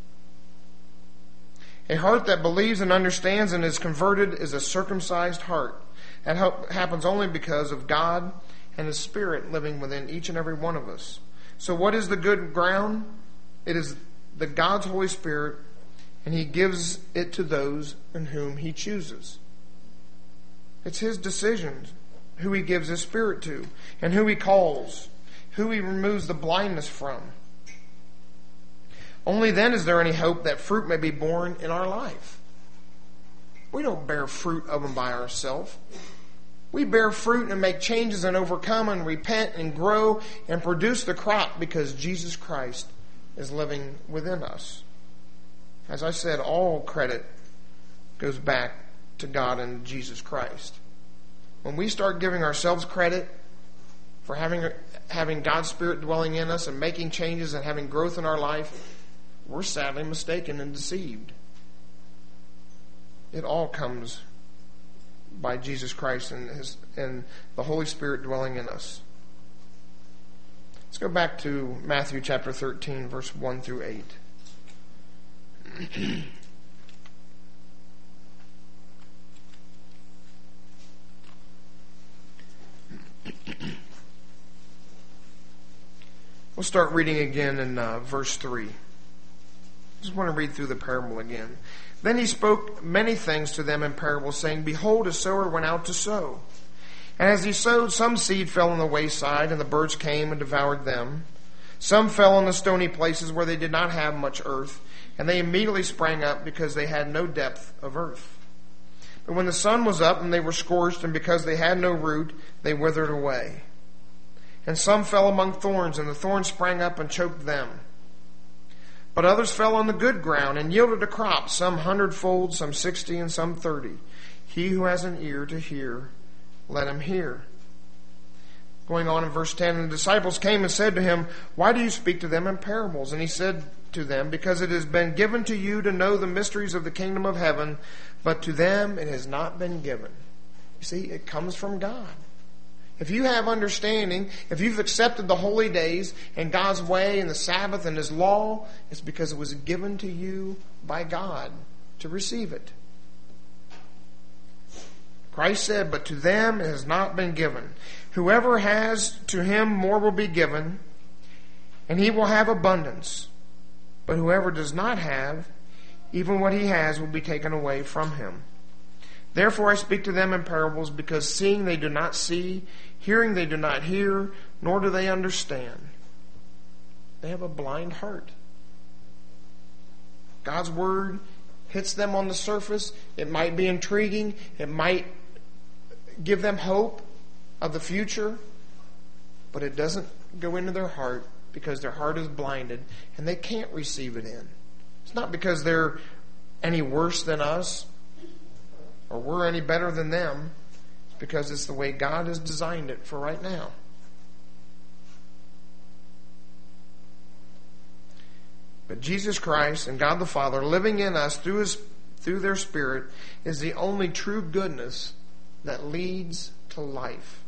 A heart that believes and understands and is converted is a circumcised heart. That happens only because of God and His Spirit living within each and every one of us. So what is the good ground? It is the God's Holy Spirit, and He gives it to those in whom He chooses. It's His decision who He gives His Spirit to, and who He calls, who He removes the blindness from. Only then is there any hope that fruit may be born in our life. We don't bear fruit of them by ourselves. We bear fruit and make changes and overcome and repent and grow and produce the crop because Jesus Christ is living within us. As I said, all credit goes back to God and Jesus Christ. When we start giving ourselves credit for having God's Spirit dwelling in us and making changes and having growth in our life, we're sadly mistaken and deceived. It all comes by Jesus Christ and the Holy Spirit dwelling in us. Let's go back to Matthew chapter 13, verse 1 through 8. We'll start reading again in verse 3. Just want to read through the parable again. Then he spoke many things to them in parables, saying, Behold, a sower went out to sow. And as he sowed, some seed fell on the wayside, and the birds came and devoured them. Some fell on the stony places where they did not have much earth, and they immediately sprang up because they had no depth of earth. But when the sun was up and they were scorched, and because they had no root, they withered away. And some fell among thorns, and the thorns sprang up and choked them. But others fell on the good ground and yielded a crop, some 100-fold, some 60, and some 30. He who has an ear to hear, let him hear. Going on in verse 10, and the disciples came and said to him, Why do you speak to them in parables? And he said to them, Because it has been given to you to know the mysteries of the kingdom of heaven, but to them it has not been given. You see, it comes from God. If you have understanding, if you've accepted the holy days and God's way and the Sabbath and His law, it's because it was given to you by God to receive it. Christ said, "But to them it has not been given. Whoever has, to him more will be given, and he will have abundance. But whoever does not have, even what he has will be taken away from him. Therefore I speak to them in parables, because seeing they do not see, hearing they do not hear, nor do they understand." They have a blind heart. God's word hits them on the surface. It might be intriguing. It might give them hope of the future. But it doesn't go into their heart, because their heart is blinded and they can't receive it in. It's not because they're any worse than us or we're any better than them. It's because it's the way God has designed it for right now. But Jesus Christ and God the Father living in us through their Spirit is the only true goodness that leads to life.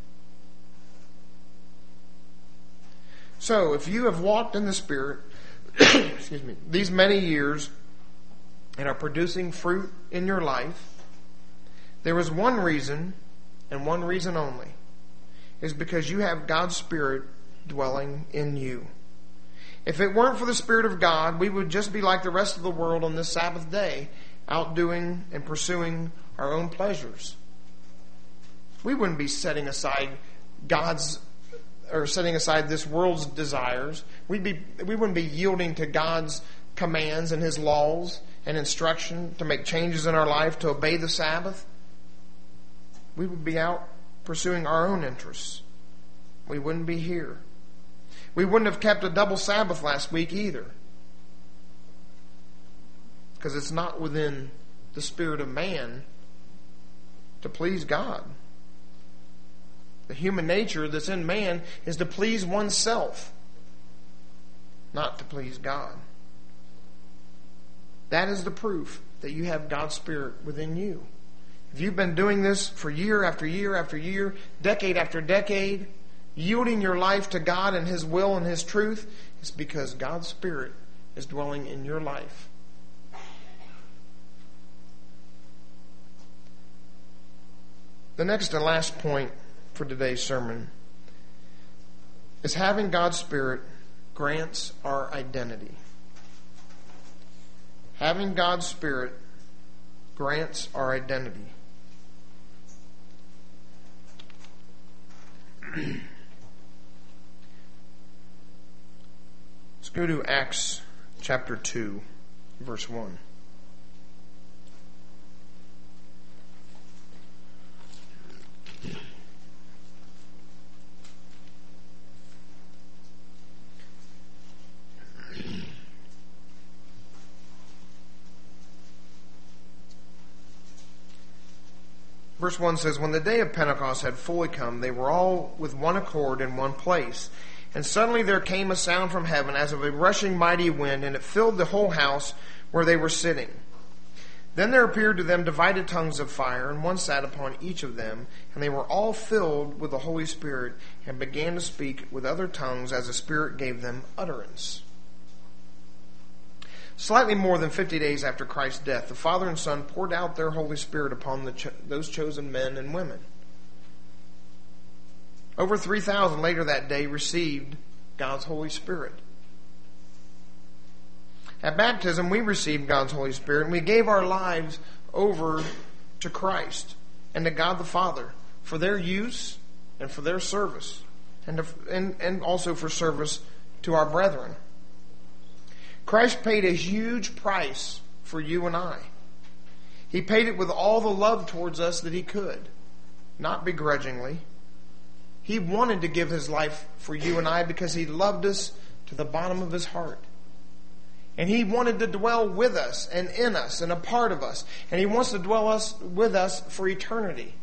So, if you have walked in the Spirit excuse me, these many years and are producing fruit in your life, there is one reason, and one reason only, is because you have God's Spirit dwelling in you. If it weren't for the Spirit of God, we would just be like the rest of the world on this Sabbath day, out doing and pursuing our own pleasures. We wouldn't be setting aside setting aside this world's desires. We wouldn't be yielding to God's commands and His laws and instruction to make changes in our life to obey the Sabbath. We would be out pursuing our own interests. We wouldn't be here. We wouldn't have kept a double Sabbath last week either, because it's not within the spirit of man to please God. The human nature that's in man is to please oneself, not to please God. That is the proof that you have God's Spirit within you. If you've been doing this for year after year after year, decade after decade, yielding your life to God and His will and His truth, it's because God's Spirit is dwelling in your life. The next and last point for today's sermon is having God's Spirit grants our identity. Having God's Spirit grants our identity. Let's go to Acts chapter 2, verse 1. Verse 1 says, "When the day of Pentecost had fully come, they were all with one accord in one place. And suddenly there came a sound from heaven as of a rushing mighty wind, and it filled the whole house where they were sitting. Then there appeared to them divided tongues of fire, and one sat upon each of them. And they were all filled with the Holy Spirit, and began to speak with other tongues as the Spirit gave them utterance." Slightly more than 50 days after Christ's death, the Father and Son poured out their Holy Spirit upon those chosen men and women. Over 3,000 later that day received God's Holy Spirit. At baptism, we received God's Holy Spirit, and we gave our lives over to Christ and to God the Father for their use and for their service, and also for service to our brethren. Christ paid a huge price for you and I. He paid it with all the love towards us that He could, not begrudgingly. He wanted to give His life for you and I because He loved us to the bottom of His heart. And He wanted to dwell with us and in us and a part of us. And He wants to dwell with us for eternity.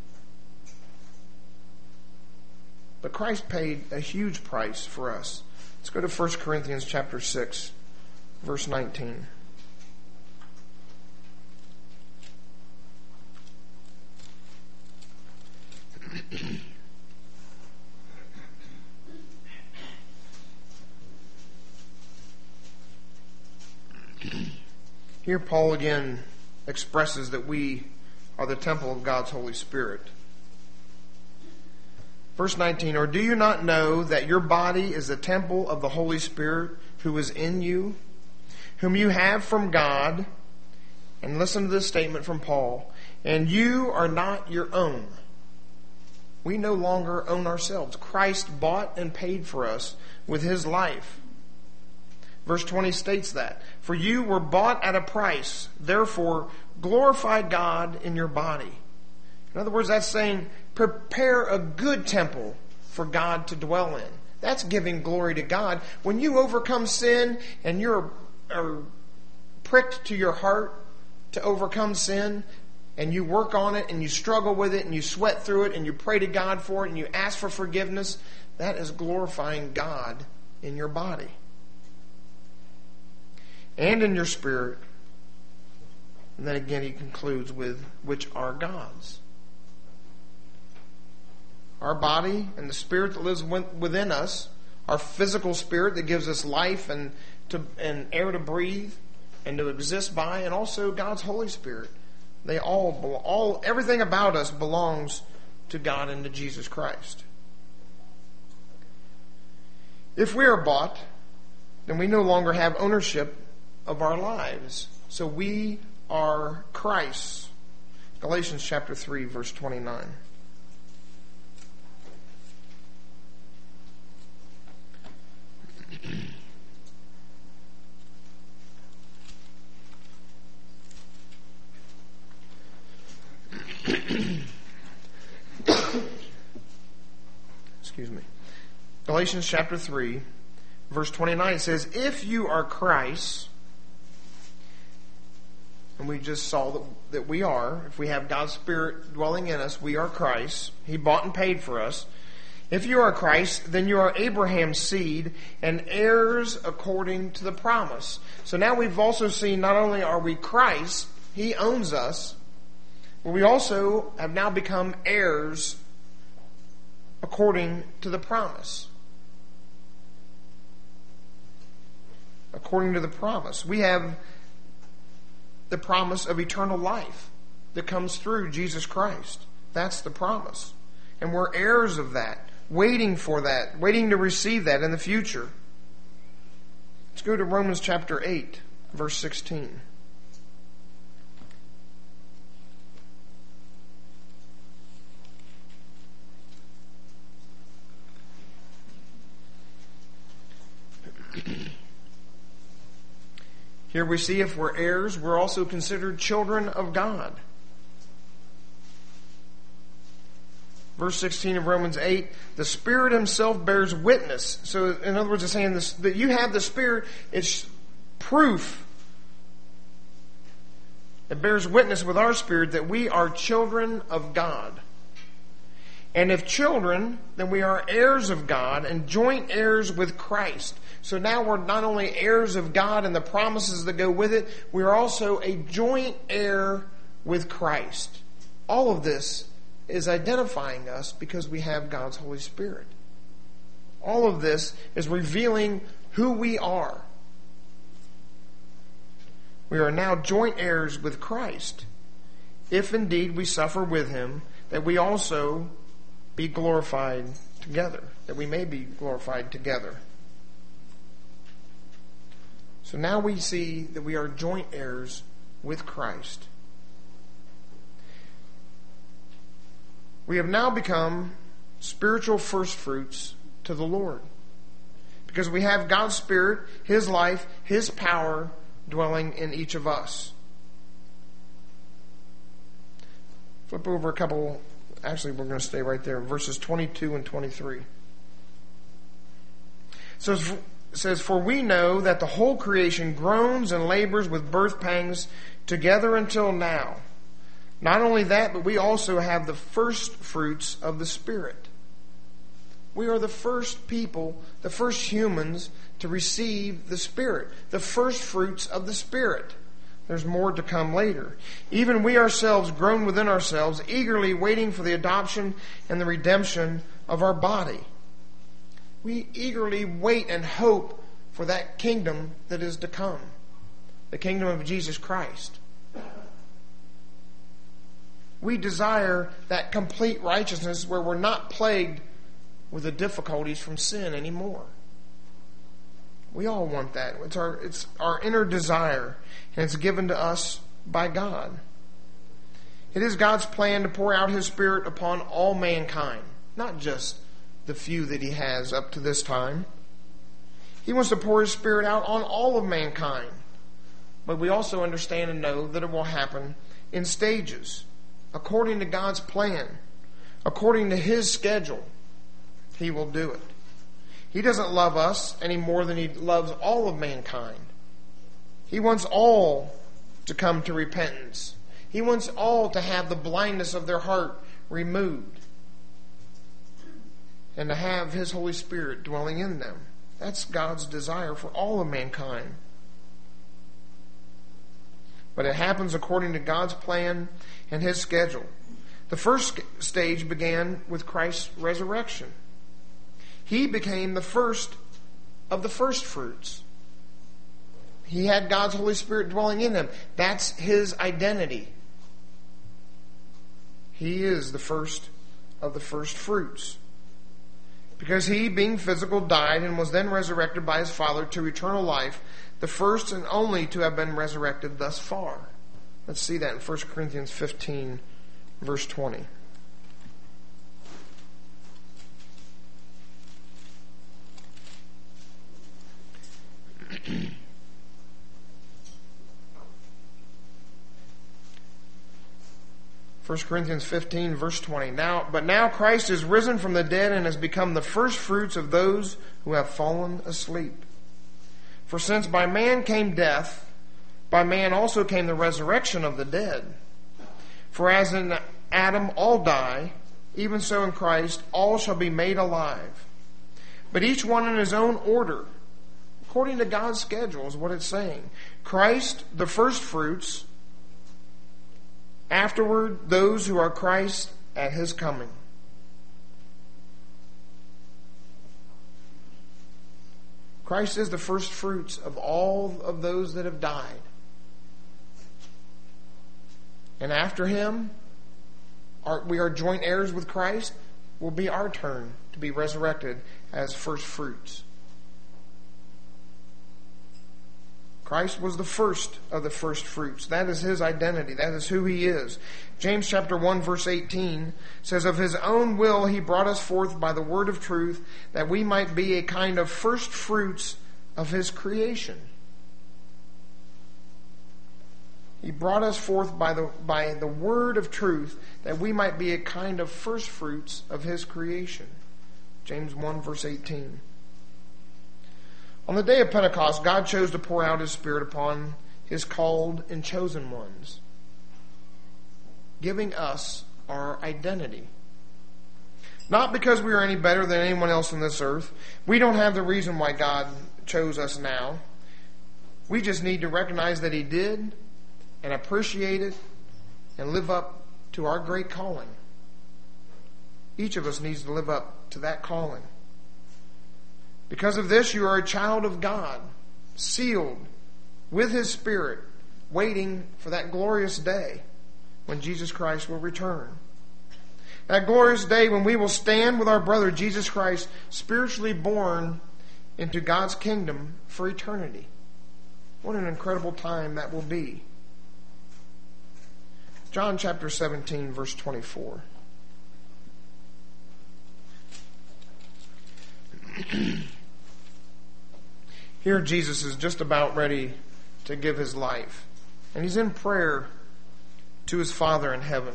But Christ paid a huge price for us. Let's go to 1 Corinthians chapter 6. Verse 19. Here Paul again expresses that we are the temple of God's Holy Spirit. Verse 19, or do you not know that your body is the temple of the Holy Spirit who is in you, whom you have from God? And listen to this statement from Paul. And you are not your own. We no longer own ourselves. Christ bought and paid for us with his life. Verse 20 states that. For you were bought at a price. Therefore, glorify God in your body. In other words, that's saying, prepare a good temple for God to dwell in. That's giving glory to God. When you overcome sin and you're pricked to your heart to overcome sin, and you work on it and you struggle with it and you sweat through it and you pray to God for it and you ask for forgiveness, that is glorifying God in your body and in your spirit. And then again he concludes with, which are God's. Our body and the spirit that lives within us, our physical spirit that gives us life and air to breathe and to exist by, and also God's Holy Spirit. They everything about us belongs to God and to Jesus Christ. If we are bought, then we no longer have ownership of our lives. So we are Christ's. Galatians chapter 3, verse 29. Excuse me. Galatians chapter 3, verse 29 says, if you are Christ, and we just saw that we are, if we have God's Spirit dwelling in us, we are Christ. He bought and paid for us. If you are Christ, then you are Abraham's seed and heirs according to the promise. So now we've also seen not only are we Christ, he owns us, but we also have now become heirs according to the promise. According to the promise. We have the promise of eternal life that comes through Jesus Christ. That's the promise. And we're heirs of that, waiting for that, waiting to receive that in the future. Let's go to Romans chapter 8, verse 16. Here we see if we're heirs, we're also considered children of God. Verse 16 of Romans 8, the Spirit himself bears witness. So in other words, it's saying this, that you have the Spirit, it's proof. It bears witness with our spirit that we are children of God. And if children, then we are heirs of God and joint heirs with Christ. So now we're not only heirs of God and the promises that go with it, we are also a joint heir with Christ. All of this is identifying us because we have God's Holy Spirit. All of this is revealing who we are. We are now joint heirs with Christ, if indeed we suffer with him, that we also be glorified together, that we may be glorified together. So now we see that we are joint heirs with Christ. We have now become spiritual first fruits to the Lord, because we have God's Spirit, his life, his power dwelling in each of us. Flip over a couple. Actually, we're going to stay right there. Verses 22 and 23. So it says, for we know that the whole creation groans and labors with birth pangs together until now. Not only that, but we also have the first fruits of the Spirit. We are the first people, the first humans to receive the Spirit. The first fruits of the Spirit. There's more to come later. Even we ourselves groan within ourselves, eagerly waiting for the adoption and the redemption of our body. We eagerly wait and hope for that kingdom that is to come. The kingdom of Jesus Christ. We desire that complete righteousness where we're not plagued with the difficulties from sin anymore. We all want that. It's our inner desire, and it's given to us by God. It is God's plan to pour out His Spirit upon all mankind, not just the few that He has up to this time. He wants to pour His Spirit out on all of mankind. But we also understand and know that it will happen in stages, according to God's plan, according to His schedule. He will do it. He doesn't love us any more than He loves all of mankind. He wants all to come to repentance. He wants all to have the blindness of their heart removed and to have His Holy Spirit dwelling in them. That's God's desire for all of mankind. But it happens according to God's plan and His schedule. The first stage began with Christ's resurrection. He became the first of the first fruits. He had God's Holy Spirit dwelling in Him. That's His identity. He is the first of the first fruits. Because He, being physical, died and was then resurrected by His Father to eternal life, the first and only to have been resurrected thus far. Let's see that in 1 Corinthians 15, verse 20. 1 Corinthians 15, verse 20. But now Christ is risen from the dead and has become the first fruits of those who have fallen asleep. For since by man came death, by man also came the resurrection of the dead. For as in Adam all die, even so in Christ all shall be made alive. But each one in his own order, according to God's schedule is what it's saying. Christ, the first fruits. Afterward, those who are Christ at His coming. Christ is the first fruits of all of those that have died. And after Him, we are joint heirs with Christ. Will be our turn to be resurrected as first fruits. Christ was the first of the first fruits. That is His identity. That is who He is. James chapter 1 verse 18 says, of His own will He brought us forth by the word of truth, that we might be a kind of first fruits of His creation. He brought us forth by the word of truth, that we might be a kind of first fruits of His creation. James 1 verse 18. On the day of Pentecost, God chose to pour out His Spirit upon His called and chosen ones, giving us our identity. Not because we are any better than anyone else on this earth. We don't have the reason why God chose us now. We just need to recognize that He did and appreciate it and live up to our great calling. Each of us needs to live up to that calling. Because of this, you are a child of God, sealed with His Spirit, waiting for that glorious day when Jesus Christ will return. That glorious day when we will stand with our brother Jesus Christ, spiritually born into God's kingdom for eternity. What an incredible time that will be. John chapter 17, verse 24. Here Jesus is just about ready to give His life. And He's in prayer to His Father in heaven.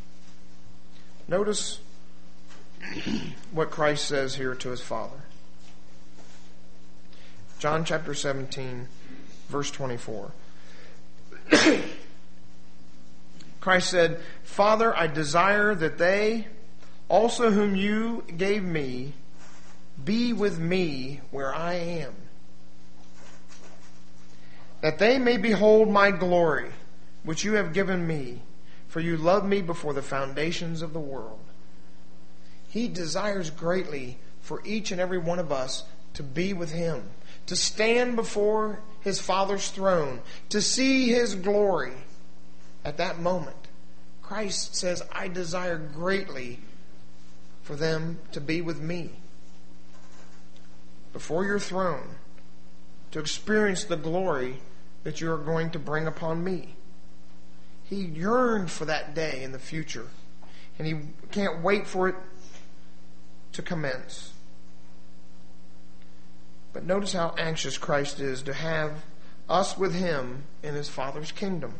Notice what Christ says here to His Father. John chapter 17, verse 24. Christ said, Father, I desire that they also whom You gave Me be with Me where I am, that they may behold My glory, which You have given Me, for You loved Me before the foundations of the world. He desires greatly for each and every one of us to be with Him, to stand before His Father's throne, to see His glory. At that moment, Christ says, I desire greatly for them to be with me before your throne, to experience the glory that you are going to bring upon me. He yearned for that day in the future, and he can't wait for it to commence. But notice how anxious Christ is to have us with him in his Father's kingdom.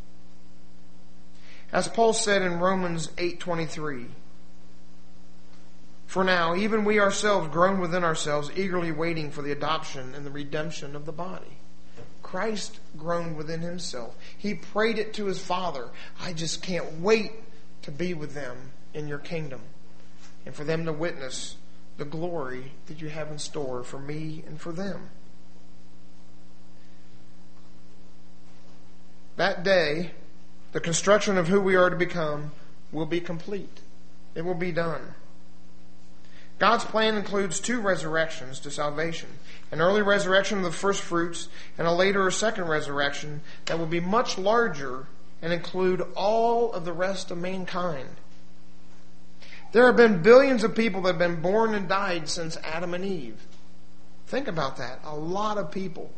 As Paul said in Romans 8:23, for now, even we ourselves groan within ourselves, eagerly waiting for the adoption and the redemption of the body. Christ groaned within himself. He prayed it to his Father. I just can't wait to be with them in your kingdom and for them to witness the glory that you have in store for me and for them. That day, the construction of who we are to become will be complete. It will be done. God's plan includes 2 resurrections to salvation. An early resurrection of the first fruits and a later or second resurrection that will be much larger and include all of the rest of mankind. There have been billions of people that have been born and died since Adam and Eve. Think about that. A lot of people.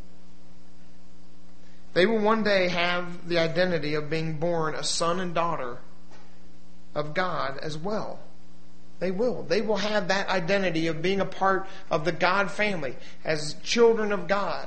They will one day have the identity of being born a son and daughter of God as well. They will. They will have that identity of being a part of the God family as children of God.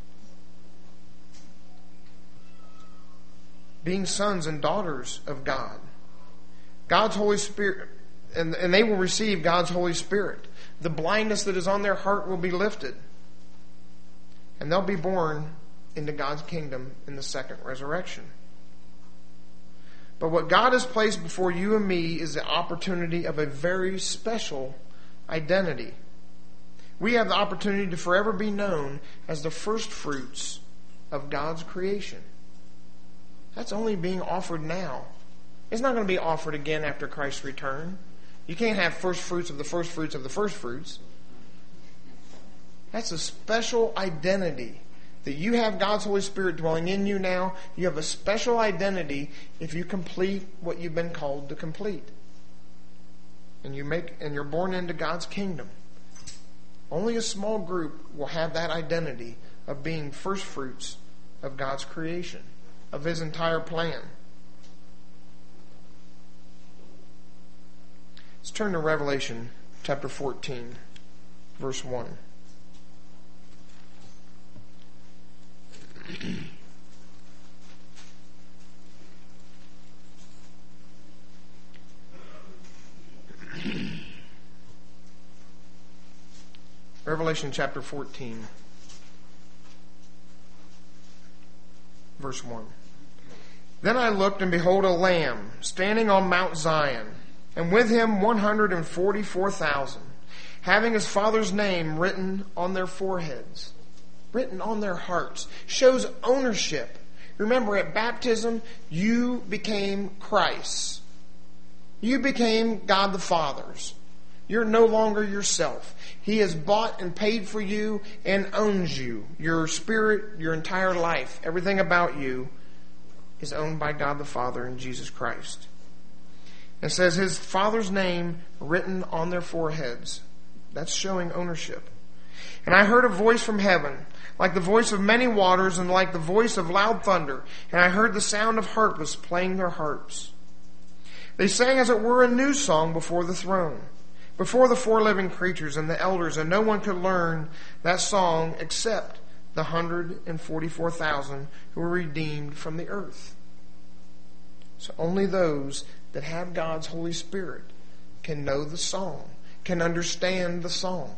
Being sons and daughters of God. God's Holy Spirit, and they will receive God's Holy Spirit. The blindness that is on their heart will be lifted. And they'll be born into God's kingdom in the second resurrection. But what God has placed before you and me is the opportunity of a very special identity. We have the opportunity to forever be known as the first fruits of God's creation. That's only being offered now. It's not going to be offered again after Christ's return. You can't have first fruits of the first fruits of the first fruits. That's a special identity. That you have God's Holy Spirit dwelling in you now. You have a special identity if you complete what you've been called to complete. And you're born into God's kingdom. Only a small group will have that identity of being first fruits of God's creation, of his entire plan. Let's turn to Revelation chapter 14, verse 1. Revelation chapter 14, verse 1. Then I looked, and behold, a Lamb standing on Mount Zion, and with him 144,000, having his Father's name written on their foreheads, written on their hearts. Shows ownership. Remember, at baptism, you became Christ. You became God the Father's. You're no longer yourself. He has bought and paid for you and owns you. Your spirit, your entire life, everything about you is owned by God the Father and Jesus Christ. It says his Father's name written on their foreheads. That's showing ownership. And I heard a voice from heaven, like the voice of many waters and like the voice of loud thunder. And I heard the sound of harpists playing their harps. They sang as it were a new song before the throne, before the 4 living creatures and the elders, and no one could learn that song except the 144,000 who were redeemed from the earth. So only those that have God's Holy Spirit can know the song, can understand the song.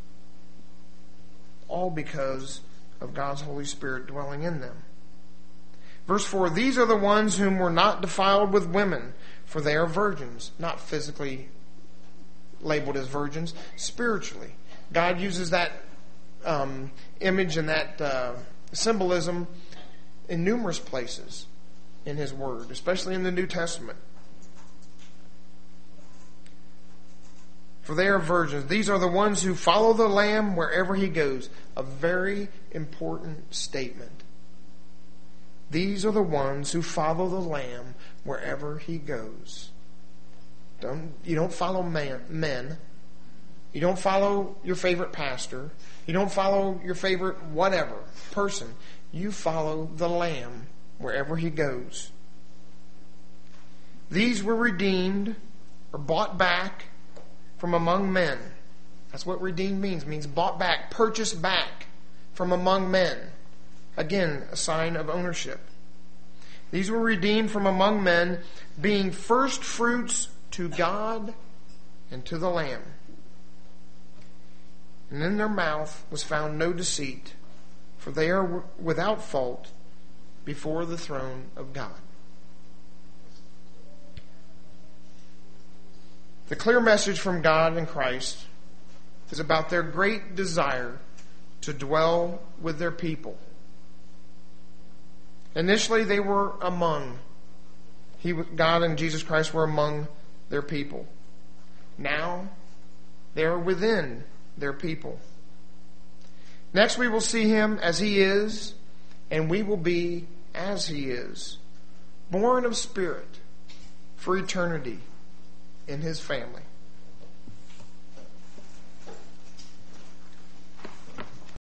All because of God's Holy Spirit dwelling in them. Verse 4, these are the ones whom were not defiled with women, for they are virgins. Not physically labeled as virgins, spiritually. God uses that image and that symbolism in numerous places in his word, especially in the New Testament. For they are virgins. These are the ones who follow the Lamb wherever he goes. A very important statement. These are the ones who follow the Lamb wherever he goes. You don't follow men. You don't follow your favorite pastor. You don't follow your favorite whatever person. You follow the Lamb wherever he goes. These were redeemed or bought back from among men. That's what redeemed means. It means bought back, purchased back from among men. Again, a sign of ownership. These were redeemed from among men, being first fruits to God and to the Lamb. And in their mouth was found no deceit, for they are without fault before the throne of God. The clear message from God and Christ is about their great desire to dwell with their people. Initially, they were among. God and Jesus Christ were among their people. Now, they are within their people. Next, we will see him as he is, and we will be as he is, born of Spirit for eternity in his family.